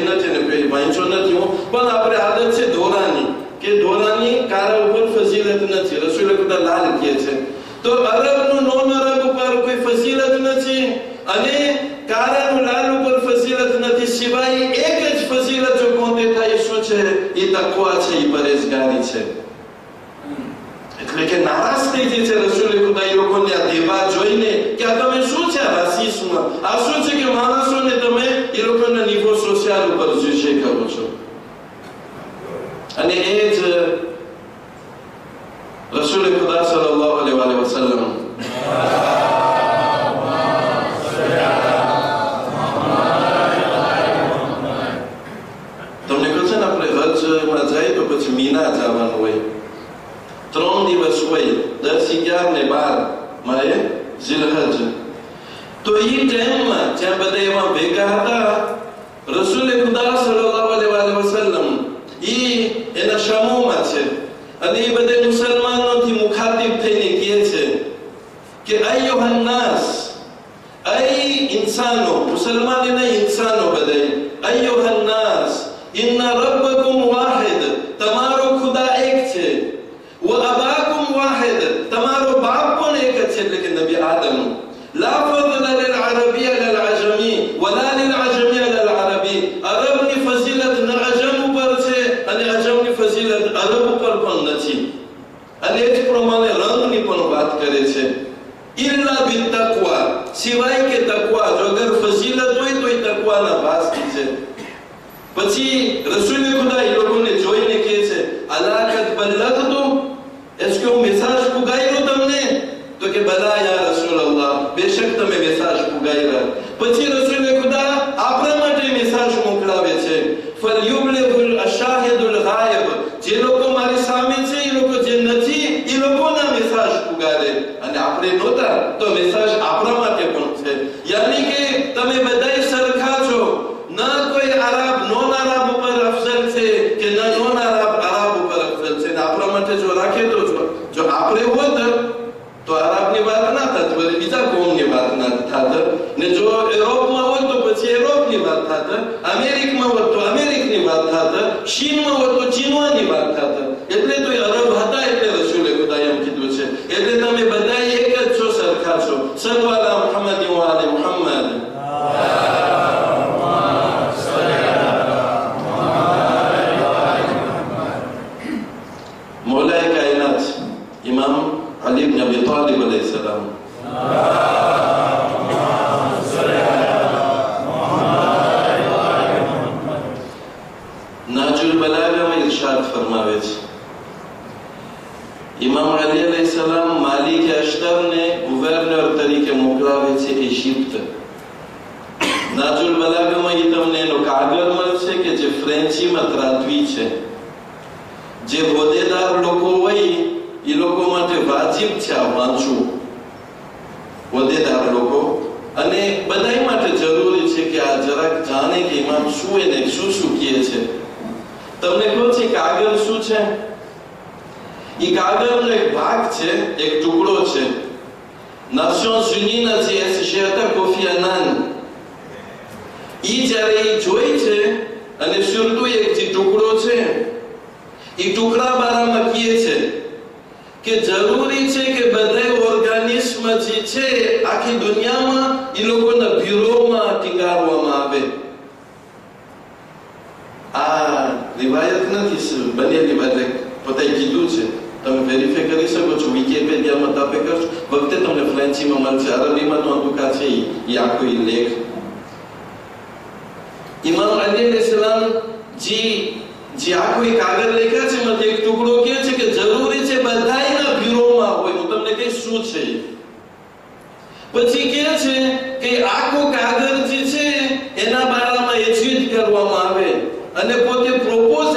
નથી ને કોઈ વાંચો નથી હું, પણ આપણે આદત છે દોરાની, કે દોરાની કારા ઉપર ફઝીલત નથી. રસૂલ ખુદા લાલ કહે છે તો અરબનું નોન અરબ ઉપર કોઈ ફઝીલત નથી અને કારાનું લાલ ઉપર ફઝીલત નથી, સિવાય એક જ ફઝીલત જો કોને થાય શું છે? એ તકવા છે, એ પરેઝગારી છે. એટલે કે નારાજ થઈ જાય છે રસૂલ ખુદા એ લોકોને આ દેવા જોઈને કે આ તમે શું છે આ રાસિસ્મ, આ શું છે કે માણસોને તમે એ લોકોના નિવો સોશિયલ ઉપર જુજે કરો છો. અને એ જ રસૂલ ખુદા સલ્લલ્લાહુ અલૈહિ વસલ્લમ તમને કહું છે ને આપણે હજમાં જાય તો પછી મીના જવાનું હોય, 3 દિવસ હોય, 10, 11 ને 12 માં ઝિલહજ. તો એ ટાઈમમાં જ્યાં બધા એમાં ભેગા હતા, રસૂલ ખુદા સલ્લલ્લાહુ અલૈહિ વસલ્લમ એના સમૂહમાં છે અને એ બધા મુસલમાનોથી મુખાતિબ થઈને કહે છે કે અય્યુહન નાસ, અય ઇન્સાનો, મુસલમાન ને ઇન્સાનો બધાય, અય્યુહન નાસ ઇન્ના રબ્બકુમ વાહિદ, તમારો ખુદા એક છે, વ અબાકુમ વાહિદ, તમારો બાપ પણ એક જ છે, એટલે કે નબી આદમ. લા ફضل للعربي على العجمي ولا للعجمي على العربي, અરબની ફઝીલત ન અજમ ઉપર છે અને અજમની ફઝીલત અરબ ઉપર પણ નથી. અને એ જ પ્રમાણે રંગની પણ વાત કરે છે, ઇલ્લા બિત્તક્વા, સિવાય કે તકવા, જો અગર ફઝીલત હોય તો એ તકવાના પાસથી છે. પછી રસૂલ ખુદા એ લોકોને જોઈને કહે છે અલા કદ બલ્લગતુ, એસ કે હું મેસેજ પુગાવ્યો તમને? તો કે બલા યા રસૂલલ્લાહ, બેશક તમે મેસેજ પુગાવ્યા. પછી રસૂલ ખુદા આપણા માટે મેસેજ મોકલાવે છે, ફલયુબલિગુલ અશાહિદુલ ગાયબ, જે લોકો મારી સામે છે એ લોકો જે નથી એ લોકોના મેસેજ પુગાડે. અને આપણે નહોતા તો મેસેજ આપણા માટે પણ છે. યાની કે તમે બધાય સરખા છો, ના કોઈ અરબ નોન અરબ ઉપર અફઝલ છે કે ના નોન અરબ ઉપર અફઝલ છે. આપણા માટે જો રાખે તો જો આપણે હોત તો અરબની વાત ના થાત, બીજા કોમની વાત ના થાત, ને જો યુરોપમાં હોત તો પછી યુરોપની વાત થાત, અમેરિકામાં હોત તો અમેરિકની વાત થાત, ચીનમાં હોત તો ચીનવાની વાત થાત. એટલે તો અરબ હતા એટલે રસૂલે ખુદા એમ કીધું છે, એટલે તમે બધા એક જ છો, સરખા છો. સલ્લલ્લાહુ અલા મુહમ્મદ વ આલે મુહમ્મદ. मौलाए कायनात इमाम अली इब्न अबी तालिब अलैहिस्सलाम नाजुल बलागा में इरशाद फरमावे छे, इमाम अली अलैहिस्सलाम मालिक अशतर ने गवर्नर तरीके मोकलावे छे इजिप्त. नाजुल बलागा में તમને એનો કાગળ મળશે કે જે ફ્રેન્ચીમાં ત્રાદવી છે. જે હોદ્દેદાર લોકો હોય એ લોકો માટે વાજિબ છે આ વાંચવું, હોદ્દેદાર લોકો, અને બધાય માટે જરૂરી છે કે આ જરાક જાણે કે ઇમામ શું એને શું શું કહે છે. તમને કહું છે કાગળ શું છે? એ કાગળનો એક ભાગ છે, એક ટુકડો છે. નેશન્સ યુનિયનના જે એસોસિએટ હતા કોફી અનાન, એ જ્યારે એ જોઈ છે અને સુરતું એક જે ટુકડો છે એ ટુકડા બારામાં કહે છે કે જરૂરી છે કે બધા ઓર્ગાનિઝમ જે છે આખી દુનિયામાં એ લોકોના બ્યુરોમાં ટીંગારવામાં આવે. આ રિવાયત નથી બનેલી, બધે પોતાએ કીધું છે, તમે વેરીફાઈ કરી શકો છો. વિકીપીડિયામાં તમે કરશો વખતે તમને ફ્રેન્ચીમાં મળશે, અરબીમાં તો અધુકા છે એ આખો લેખ. ઇમામ અલી અલૈહિસ્સલામ જે આ કોઈ કાગળ લખ્યા છે એમાં એક ટુકડો કહે છે કે જરૂરી છે બધાયના બ્યુરોમાં હોય. હું તમને કહીશ શું છે. પછી કહે છે કે આખો કાગળ જે છે એના બારામાં એજ્યુટ કરવામાં આવે અને પોતે પ્રોપોઝ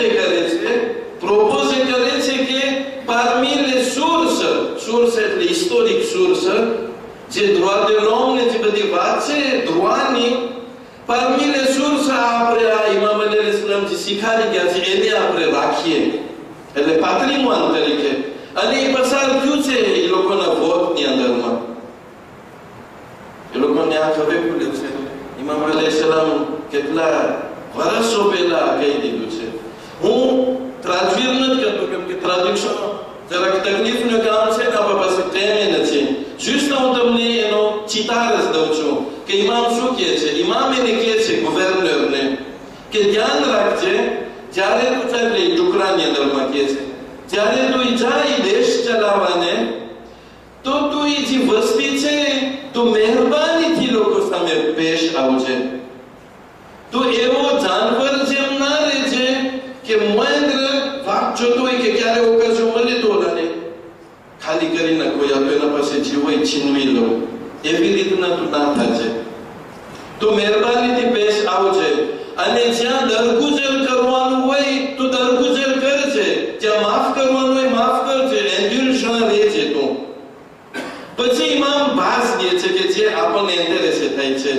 કરે છે કે parmi les sources એટલે હિસ્ટોરિક સોર્સ, જે droit de l'homme ને જે બધી વાત છે ધ્રુવાની, parmi les sources આપણે આ ઇમામ અલી અલૈહિસ્સલામ જે શીખાડી ગયા છે એને આપણે રાખીએ, એટલે પાત્રીમાન તરીકે. અને એ પસાર થયું છે એ લોકોના વોટની અંદરમાં. એ લોકોને આ ખબર પડે છે ઇમામ અલી અલૈહિસ્સલામ કેટલા વર્ષો પહેલા કહી દીધું છે. હું ત્રાજવીર નથી કરતો, કેમ કે ટ્રાન્ઝેક્શન જરાક તકલીફનું કામ છે ને આપણા પાસે ટાઈમ નથી. જસ્ટ હું તમને એનો ચિતાર જ દઉં છું કે ઇમામ શું કહે છે. ઇમામ એને કહે છે ગવર્નરને કે ધ્યાન રાખજે, જ્યારે તું ચાલે ટુકડાની અંદરમાં કહે છે, જ્યારે તું જાય દેશ ચલાવવાને તો તું એ જે વસ્તી છે તો મહેરબાનીથી લોકો સામે પેશ આવજે. તો એવો જાનવર જેમ ના રહેજે કે મહેન્દ્ર વાત જોતો હોય કે ક્યારે ઓકાજો મળે તો ઓલાને ખાલી કરી નાખો, યા તો એના પાસે જીવ હોય છીનવી લો. એવી રીતના તું ના થાજે. તો મહેરબાનીથી પેશ આવજે. અને જ્યાં દરગુજર કરવાનું હોય તો દરગુજર કરજે, જ્યાં માફ કરવાનું હોય માફ કરજે. એન્ડ્યુરન્સ રહેજે તું. પછી ઇમામ ભાસ દે છે કે જે આપણને ઇન્ટરેસ્ટ થાય છે.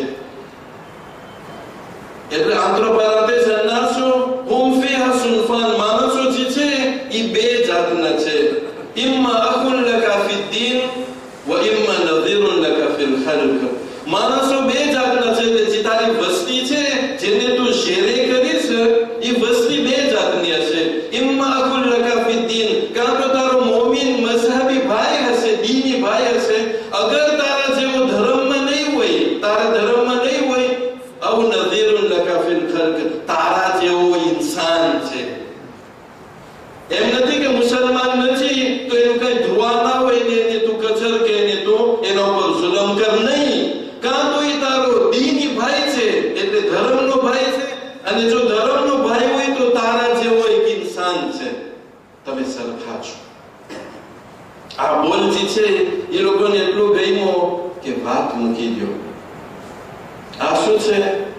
એટલે આંતરપારાતે અનાસો હુમ ફીહા સુનફાન, માણસો જે છે એ બે જાતના છે. ઇમ્મા અખુન લકા ફિદ દીન વ ઇમ્મા નઝીરુન લકા ફિલ ખલ્ક. માણસો બે જાતના છે. જે તારી વસ્તી છે જેને તું શેરે કરીશ એ વસ્તી બે જાતની હશે. ઇમ્મા અખુન લકા ફિદ દીન, કાં તો તારો મોમિન મઝહબી ભાઈ હશે, દીની ભાઈ હશે. અગર તારા જેવો ધર્મમાં નહીં હોય, તારા ધર્મમાં નહીં હોય, અવ નઝીરુન લકા ફિલ ખલ્ક, તારા જેવો ઇન્સાન છે. એમ નથી કે મુસલમાન નથી તો એનું કઈ ધ્રુવા ના હોય ને એને તું કચર કે એને તું એના ઉપર જુલમ કર. નહીં, કાં તો એ તારો દીની ભાઈ છે એટલે ધર્મનો ભાઈ છે, અને જો ધર્મનો ભાઈ હોય તો તારા જેવો એક ઇન્સાન છે. તમે સરખા છો. આ બોલજી છે એ લોકોને એટલું ગમ્યો કે વાત મૂકી દો. આ શું છે?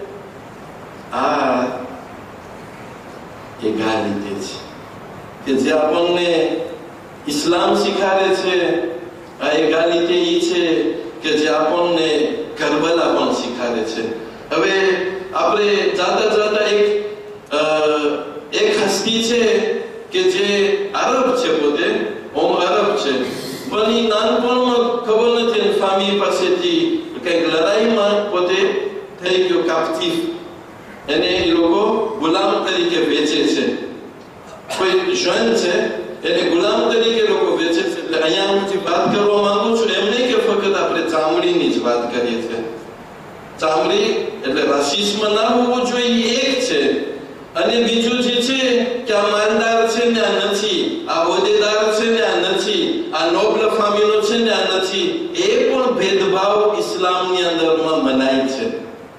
આ એગાલિટી છે કે જે આપણને ઇસ્લામ શીખાડે છે. આ એગાલિટી એ છે કે જે આપણને કરબલા પણ શીખાડે છે. હવે આપણે જાતા જાતા એક હસ્તી છે કે જે અરબ છે, પોતે ઓમ અરબ છે, પણ એ નાનપણમાં ખબર નથી ફામી પાસેથી કઈક લડાઈમાં પોતે થઈ ગયો કાપથી, એને એ લોકો ગુલામ તરીકે વેચે છે. કોઈ જન છે એને ગુલામ તરીકે લોકો વેચે છે. એટલે અહીંયા હું જે વાત કરવા માંગુ છું એમ નહીં કે ફક્ત આપણે ચામડીની જ વાત કરીએ છીએ. ચામડી એટલે રાશિસ્મ ના હોવું જોઈએ એક છે, અને બીજું જે છે કે આ માલદાર છે ને આ નથી, આ હોદ્દેદાર છે ને આ નથી, આ નોબલ ફામીનો છે ને આ નથી, એ પણ ભેદભાવ ઇસ્લામની અંદરમાં મનાય છે.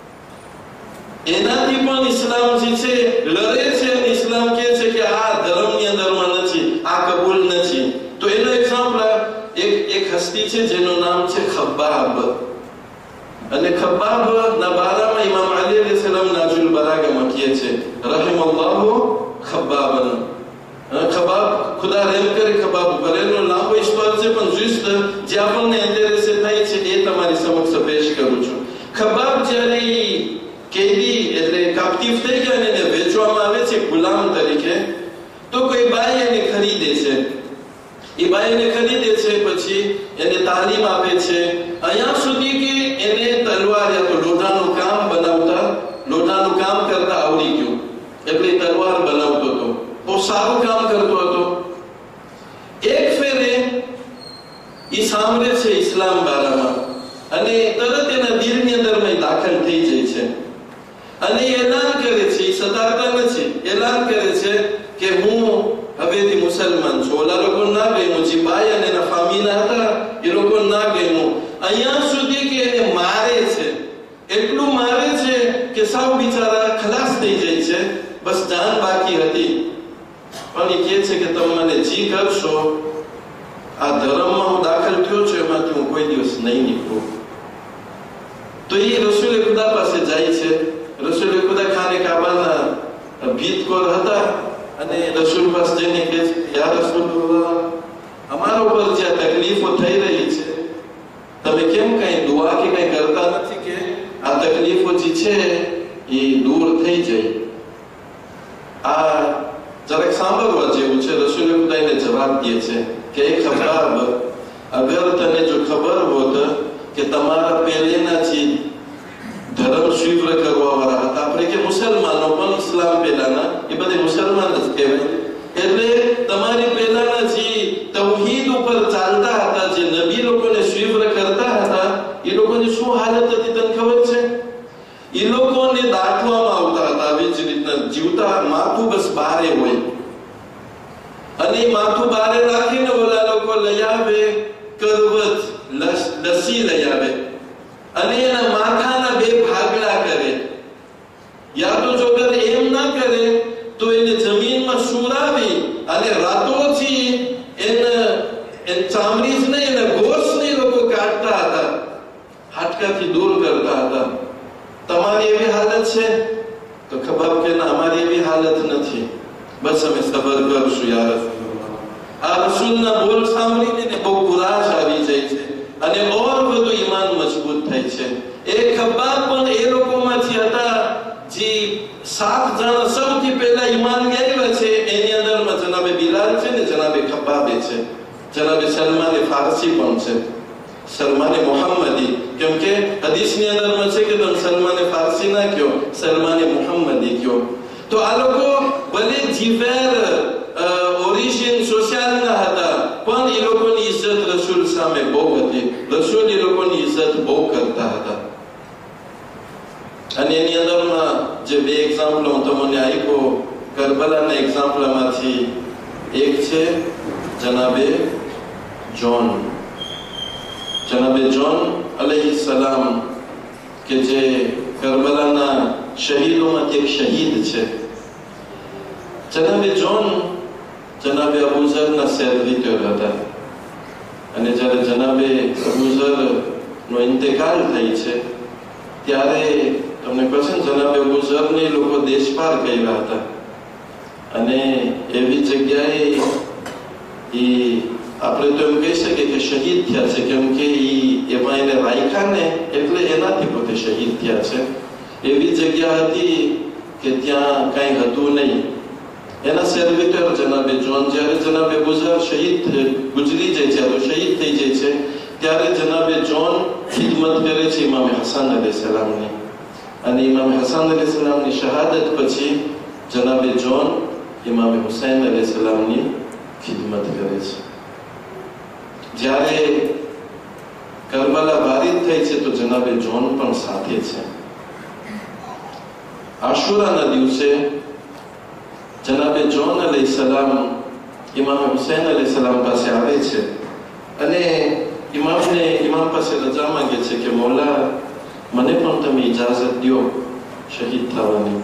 એનાથી પણ ઇસ્લામ જે છે લડે છે, અને ઇસ્લામ કહે છે કે આ ધર્મની અંદરમાં નથી, આ કબૂલ નથી. તો એનો એક્ઝામ્પલ એક હસ્તી છે જેનું નામ છે ખબ્બાબ. અને ખબ્બાબ ના બારામાં ઇમામ અલી અલૈહિ સલામ નાજુલ બરાગામાં કહે છે રહિમલ્લાહુ ખબ્બાબન. ખબ્બાબ ખુદા રહેમ કરે ખબ્બાબ ઉપર. એનો લાંબો ઇસ્તોર છે, પણ જુસ્ત જે આપણને ઇન્ટરેસ્ટ થાય છે એ તમારી સમક્ષ પેશ કરું છું. ખબ્બાબ જ્યારે કેદી એટલે કાપ્ટિવ થઈ ગયા અને એને વેચવામાં આવે છે ગુલામ તરીકે, તો કોઈ બાઈ એને ખરીદે છે. એ બાઈ એને ખરીદે છે, પછી એને તાલીમ આપે છે અહીંયા સુધી કે એને તલવાર યા તો લોઢાનું કામ બનાવતા, લોઢાનું કામ કરતા આવડી ગયું. એટલે તલવાર બનાવતો હતો, બહુ સારું કામ કરતો હતો. એક ફેરે એ સાંભળે છે ઇસ્લામ બારામાં, અને તરત એના દિલની અંદરમાં દાખલ થઈ જાય છે, અને એલાન કરે છે. એ સતારતા નથી, એલાન કરે છે કે હું હવેથી મુસલમાન છું. ઓલા લોકો ના ગયું, જે બાઈ અને એના ફામીના હતા એ લોકો ના ગયું. અહીંયા સુધી કે એને મારે છે, એટલું મારે છે કે સાવ બિચારા ખલાસ થઈ જાય છે, બસ જાન બાકી હતી. પણ એ કહે છે કે તમે મને જી કરશો, આ ધર્મમાં હું દાખલ થયો છું એમાંથી હું કોઈ દિવસ નહીં નીકળું. તો એ રસૂલે ખુદા પાસે જાય છે. રસૂલે ખુદા ખાને કાબાના ભીતકોર હતા, અને રસૂલ પાસે જઈને કહે છે યા રસૂલુલ્લાહ, અમારા ઉપર જે તકલીફો થઈ રહી છે તમે કેમ કઈ દુઆ કે કઈ કરતા નથી કે આ તકલીફો જે છે એ દૂર થઈ જાય. આ જરાક સાંભળવા જેવું છે. રસૂલ ખુદાને જવાબ દે છે કે એ ખબ્બાબ, અગર તને જો ખબર હોત કે તમારા પહેલેના જે ધર્મ સ્વીકાર કરવાવાળા હતા. આપણે કે મુસલમાનો પણ ઇસ્લામ પહેલાના એ બધે મુસલમાન જ કહેવાય. એટલે તમારી પહેલાના જે તૌહીદ ઉપર ચાલતા હતા, જે નબી લોકોને સ્વીકાર કરતા હતા, એ લોકોની શું હાલત હતી તને ખબર છે? એ લોકોને દાટવામાં આવતા હતા. આવી જ રીતના જીવતા માથું બસ બારે હોય અને માથું બારે રાખીને ઓલા લોકો લઈ આવે કરવત, લસ્સી લઈ આવે અને એના માથાના બે ભાગલા કરે. યા તો જો એમ ના કરે તો એને જમીનમાં સુરાવી અને રાતોથી એને ચામડી જ નહીં, એને ગોશને લોકો કાઢતા હતા, હાડકાથી દૂર કરતા હતા. તમારી એવી હાલત છે? તો ખબર કે ના, અમારી એવી હાલત નથી. બસ અમે સબર કરશું યાર. આ રસૂલના બોલ સાંભળીને બહુ ગુરાશ આવી જાય છે અને ઓર બધું ઈમાન મજબૂત થાય છે. એ ખબ્બાબ પણ એ લોકોમાંથી હતા જે 7 જણા સૌથી પહેલા ઈમાન લાવ્યા છે. એની અંદરમાં જનાબે બિલાલ છે ને જનાબે ખબ્બાબે છે, જનાબે સલમાને ફારસી પણ છે, સલમાને મોહમ્મદી. કેમ કે હદીસની અંદરમાં છે કે તમે સલમાને ફારસી ના કહો, સલમાને મોહમ્મદી કહો. તો આ લોકો ભલે જીવેર ઓરિજિન સોશિયલ ના હતા, પણ એ લોકોની ઇજ્જત રસૂલ સામે બહુ હતી. રસૂલ એ લોકોની ઇજ્જત બહુ કરતા હતા. અને એની અંદરમાં જે 2 એક્ઝામ્પલ હું તમને આપ્યો, કરબલાના એક્ઝામ્પલમાંથી એક છે જનાબે જોન. જનાબે જોન અલૈહિસ સલામ કે જે કરબલાના શહીદોમાંથી એક શહીદ છે. જનાબે જોન જનાબે અબુઝરના સર્વિટર હતા અને જ્યારે જનાબે અબુઝર નો ઇન્તેકાલ થઈ છે ત્યારે તમને કહે છે જનાબે અબુઝરને લોકો દેશપાર કર્યા હતા અને એવી જગ્યાએ આપણે તો એમ કહી શકીએ કે શહીદ થયા છે. કેમ કે એમાં એને રાખ્યા ને એટલે એનાથી પોતે શહીદ થયા છે. એવી જગ્યા હતી કે ત્યાં કઈ હતું નહીં. એના સર્વિટર જનાબે જોન જ્યારે જનાબે અબુઝર શહીદ ગુજરી જાય છે, તો શહીદ થઈ જાય છે, ત્યારે જનાબે જોન ખિદમત કરે છે ઇમામ હસન અલૈહિસ્સલામની. અને ઇમામ હસન અલૈહિસ્સલામની શહાદત પછી જનાબે જોન ઇમામ હુસૈન અલૈહિસ્સલામની ખિદમત કરે છે. જ્યારે કરબલા વારિદ થઈ છે તો જનાબે જોન પણ સાથે છે. આશુરાના દિવસે જનાબે જોન અલૈહિસ્સલામ ઇમામ હુસૈન અલૈહિસ્સલામ પાસે આવે છે અને ઇમામ પાસે રજા માંગે છે કે મૌલા, મને પણ તમે ઇજાઝત દો શહીદ થવાની.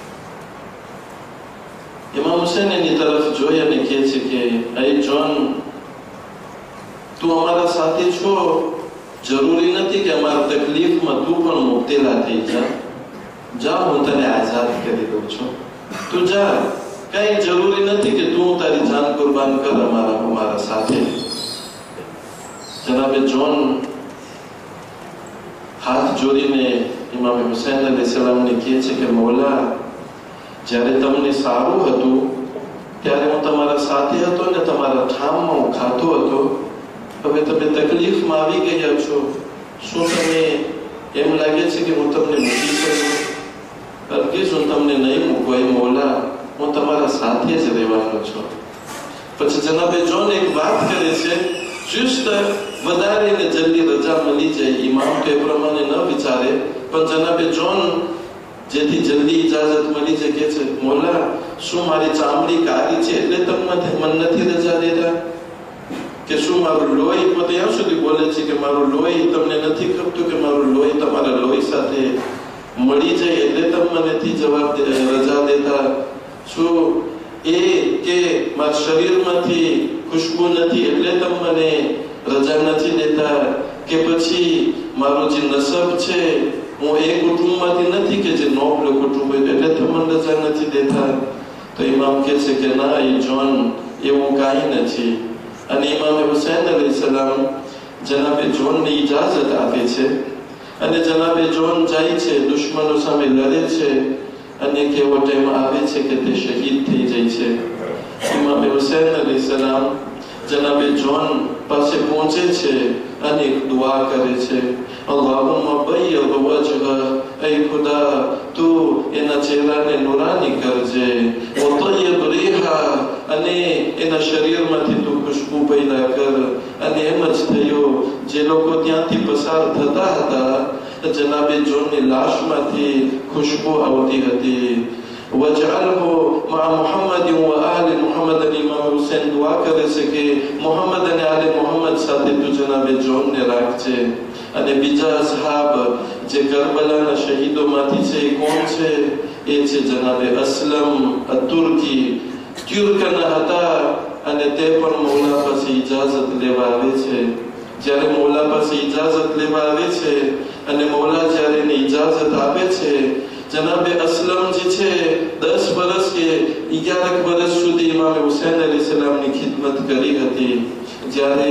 ઇમામ હુસૈન એની તરફ જોઈ અને કહે છે કે એ જોન, તું અમારા સાથે છો, જરૂરી નથી કે અમારા તકલીફમાં તું પણ મુબતલા થઈ જા, હું તને આઝાદ કરી દઉં છું, તું જા. કઈ જરૂરી નથી કે તું તારી જાન કુરબાન કર અમારા સાથે. જનાબે જોન હાથ જોડીને ઇમામ હુસૈન અલૈહિસ્સલામને કહે છે કે મૌલા, જ્યારે તમને સારું હતું ત્યારે હું તમારા સાથે હતો ને તમારા ઠામમાં હું ખાતો હતો. હવે તમે તકલીફમાં આવી ગયા છો, શું તમે એમ લાગે છે કે હું તમને મૂકી શકું? હરગીઝ હું તમને નહીં મૂકું. એ મૌલા, હું તમારા સાથે જ રહેવાનો છું. પછી જનાબે જોન એક વાત કરે છે, ચુસ્ત વધારે ને જલ્દી રજા મળી જાય. ઇમામ તો એ પ્રમાણે ન વિચારે, પણ જનાબે જોન જેથી જલ્દી ઇજાઝત મળી જાય કે છે, મૌલા, શું મારી ચામડી કાળી છે એટલે તમને મન નથી રજા દેતા? કે શું મારું લોહી, પોતે ત્યાં સુધી બોલે છે કે મારું લોહી તમને નથી ખપતું, કે મારું લોહી તમારા લોહી સાથે મળી જાય એટલે તમે મનેથી રજા દેતા? શું એ કે મારા શરીરમાંથી ખુશ્બુ નથી એટલે તમે મને રજા નથી દેતા? કે પછી મારું જે નસબ છે, હું એ કુટુંબમાંથી નથી કે જે નોબલ કુટુંબ હોય એટલે તમે રજા નથી દેતા? તો ઇમામ કહે છે કે ના, એ જોન, એવું કાંઈ નથી. અને ઇમામ હુસૈન અલૈહિસ્સલામ જનાબે જોનને ઇજાઝત આપે છે અને જનાબે જોન જાય છે, દુશ્મનો સામે લડે છે અને કેવો ટાઈમ આવે છે કે તે શહીદ થઈ જાય છે. ઇમામ હુસૈન અલૈહિસ્સલામ જનાબે જોન પાસે પહોંચે છે અને એક દુઆ કરે છે, અલ્લાહુમ્મા બય્યદ વજહ ऐ खुदा तू एना चेहराने नुरानी करजे वतय्यब रिहा अने एना शरीरमांथी तू खुशबू पैदा कर अने एम ज थयो जे लोको त्यांथी पसार थता हता जनाबे जोननी लाशमांथी खुशबू आवती हती वजअलहु मा मुहम्मद व आले मुहम्मद इमाम हुसैन दुआ करे છે કે મુહમ્મદ અને આલે મુહમ્મદ સાથે તું જનાબે જોન ને રાખજે અને બીજા અસહાબ જે કરબલાના શહીદોમાંથી છે કોણ છે એ છે જનાબે અસલમ અતુર્કી તુર્કના હતા અને તે પણ મૌલા પાસે ઇજાઝત લેવા આવે છે જ્યારે મૌલા પાસે ઇજાઝત લેવા આવે છે અને મૌલા જ્યારે એને ઇજાઝત આપે છે जनाबे असलम जी छे 10 वर्ष के 11 वर्ष सुधी इमाम हुसैन अलैहिस्सलाम ની ખિદમત કરી હતી જ્યારે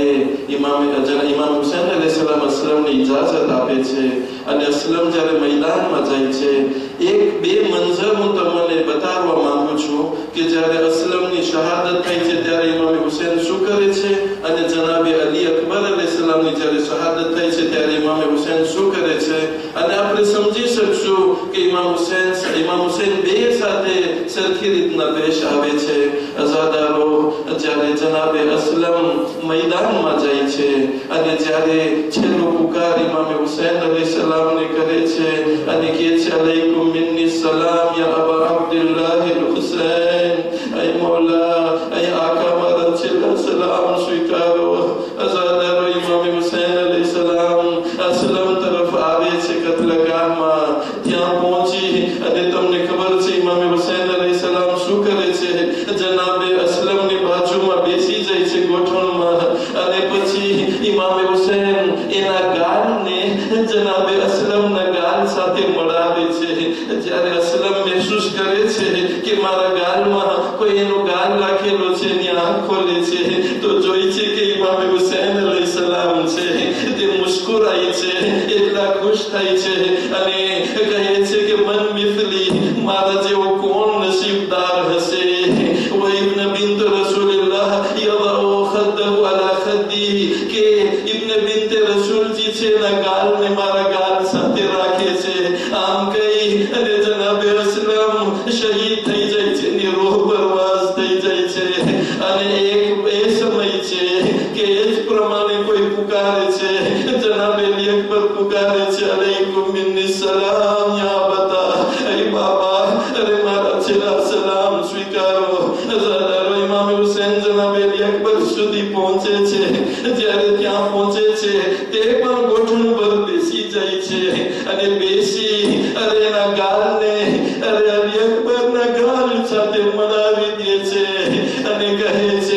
ઇમામ હુસૈન अलैहिस्सलाम असलम ને इजाजत આપે છે અને असलम જ્યારે મેદાનમાં જાય છે એક બે મંઝર હું તમને બતાવવા માંગુ છું કે જ્યારે असलम ની શહાદત થઈ છે ત્યારે ઇમામ હુસૈન શું કરે છે અને જનાબે અલી અકબર अलैहिस्सलाम ની જ્યારે શહાદત થઈ છે ત્યારે ઇમામ હુસૈન શું કરે છે અને આપણે સમજી શકશું કે ઇમામ હુસૈન બે સાથે સરખી રીતના પેશ આવે છે અઝાદારો જ્યારે જનાબે असलम मैदाનમાં જાય છે અને જ્યારે છેલ્લો પુકાર ઇમામ હુસૈન अलैहिस्सलाम ને કરે છે અને કહે છે અલૈકુમ મિન્ની સલામ યા અબા અબ્દુલ્લાહ હુસૈન ऐ मौला ऐ आका मारा छेल्ला सलाम स्वीकारो अज़ादारो इमाम हुसैन अलैहिस्सलाम असलम तरफ આવે છે કતલગાહમાં ત્યાં પહોંચી અને તમને ખબર છે ઇમામ હુસૈન अलैहिस्सलाम શું કરે છે જનાબે असलમની બાજુમાં બેસી જાય છે ગોઠણમાં અને પછી ઇમામ હુસૈન એના ગાલને જનાબે असलમના ગાલ સાથે મળાવે છે જ્યારે असलम મહેસૂસ કરે છે કે મારા ગાલમાં કોઈ એનો ગાલ રાખેલો છે એની આંખ ખોલે છે તો જોઈ છે કે ઇમામ હુસૈન अलैहिस्सलाम છે તે મુસ્કુરાય છે એટલા ખુશ થાય છે અને કહે છે કે મન મિથલી મારા જેવો કોણ નસીબદાર હશે वो इब्न बिन्त रसूलुल्लाह यदउ खद्दहु अला खद्दी के इब्न बिन्त रसूल जी છે ના ગાલ ને મારા ગાલ સાથે રાખે છે આમ કહી અને જનાબે असलम શહીદ થઈ જાય છે ની રૂહ પરવાસ થઈ જાય છે અને એક એ સમય છે કે એ જ પ્રમાણે કોઈ પુકારે છે જનાબે અલી અકબર પુકારે છે અલૈકુમ મિન્ની સલામ યા બતા એ બાબા અરે મારા છેલ્લા સલામ સ્વીકારો અઝાદારો ઇમામ હુસૈન જનાબે અલી અકબર સુધી પહોંચે છે જ્યારે ત્યાં પહોંચે છે તે પણ ગોઠણ પર બેસી જાય છે અને બેસી અરે એના ગાલને અરે અલી અકબરના ગાલ સાથે મળાવી દે છે અને કહે છે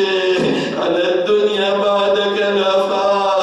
અલ દુનિયા બાદક લફા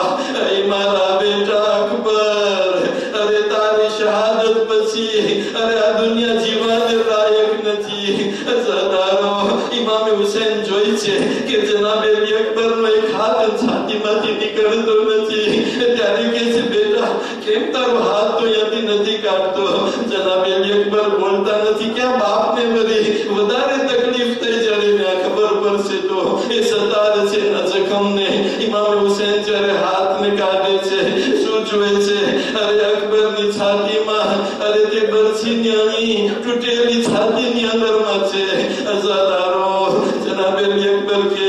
એ મારા બેટા અકબર અરે તારી શહાદત પછી અરે આ દુનિયા જીવવાને લાયક નથી અઝાદારો ઇમામ હુસૈન જોઈ છે કે જનાબે અલી અકબરનો એક હાથ છાતીમાંથી નીકળતો નથી ત્યારે કહે છે બેટા કેમ તારો હાથ તો અહીંયાથી નથી કાઢતો જનાબે અલી અકબર બોલતા નથી કે આ બાપને વળી વધારે તકલીફ થઈ જ્યારે ને ખબર પડશે તો એ સતાર છે ના જખમને ઇમામ હુસૈન જ્યારે હાથને કાઢે છે શું જોવે છે અરે અકબરની છાતીમાં અરે તે બરછીની અણી તૂટેલી છાતીની અંદરમાં છે અઝાદારો જનાબે અલી અકબર કે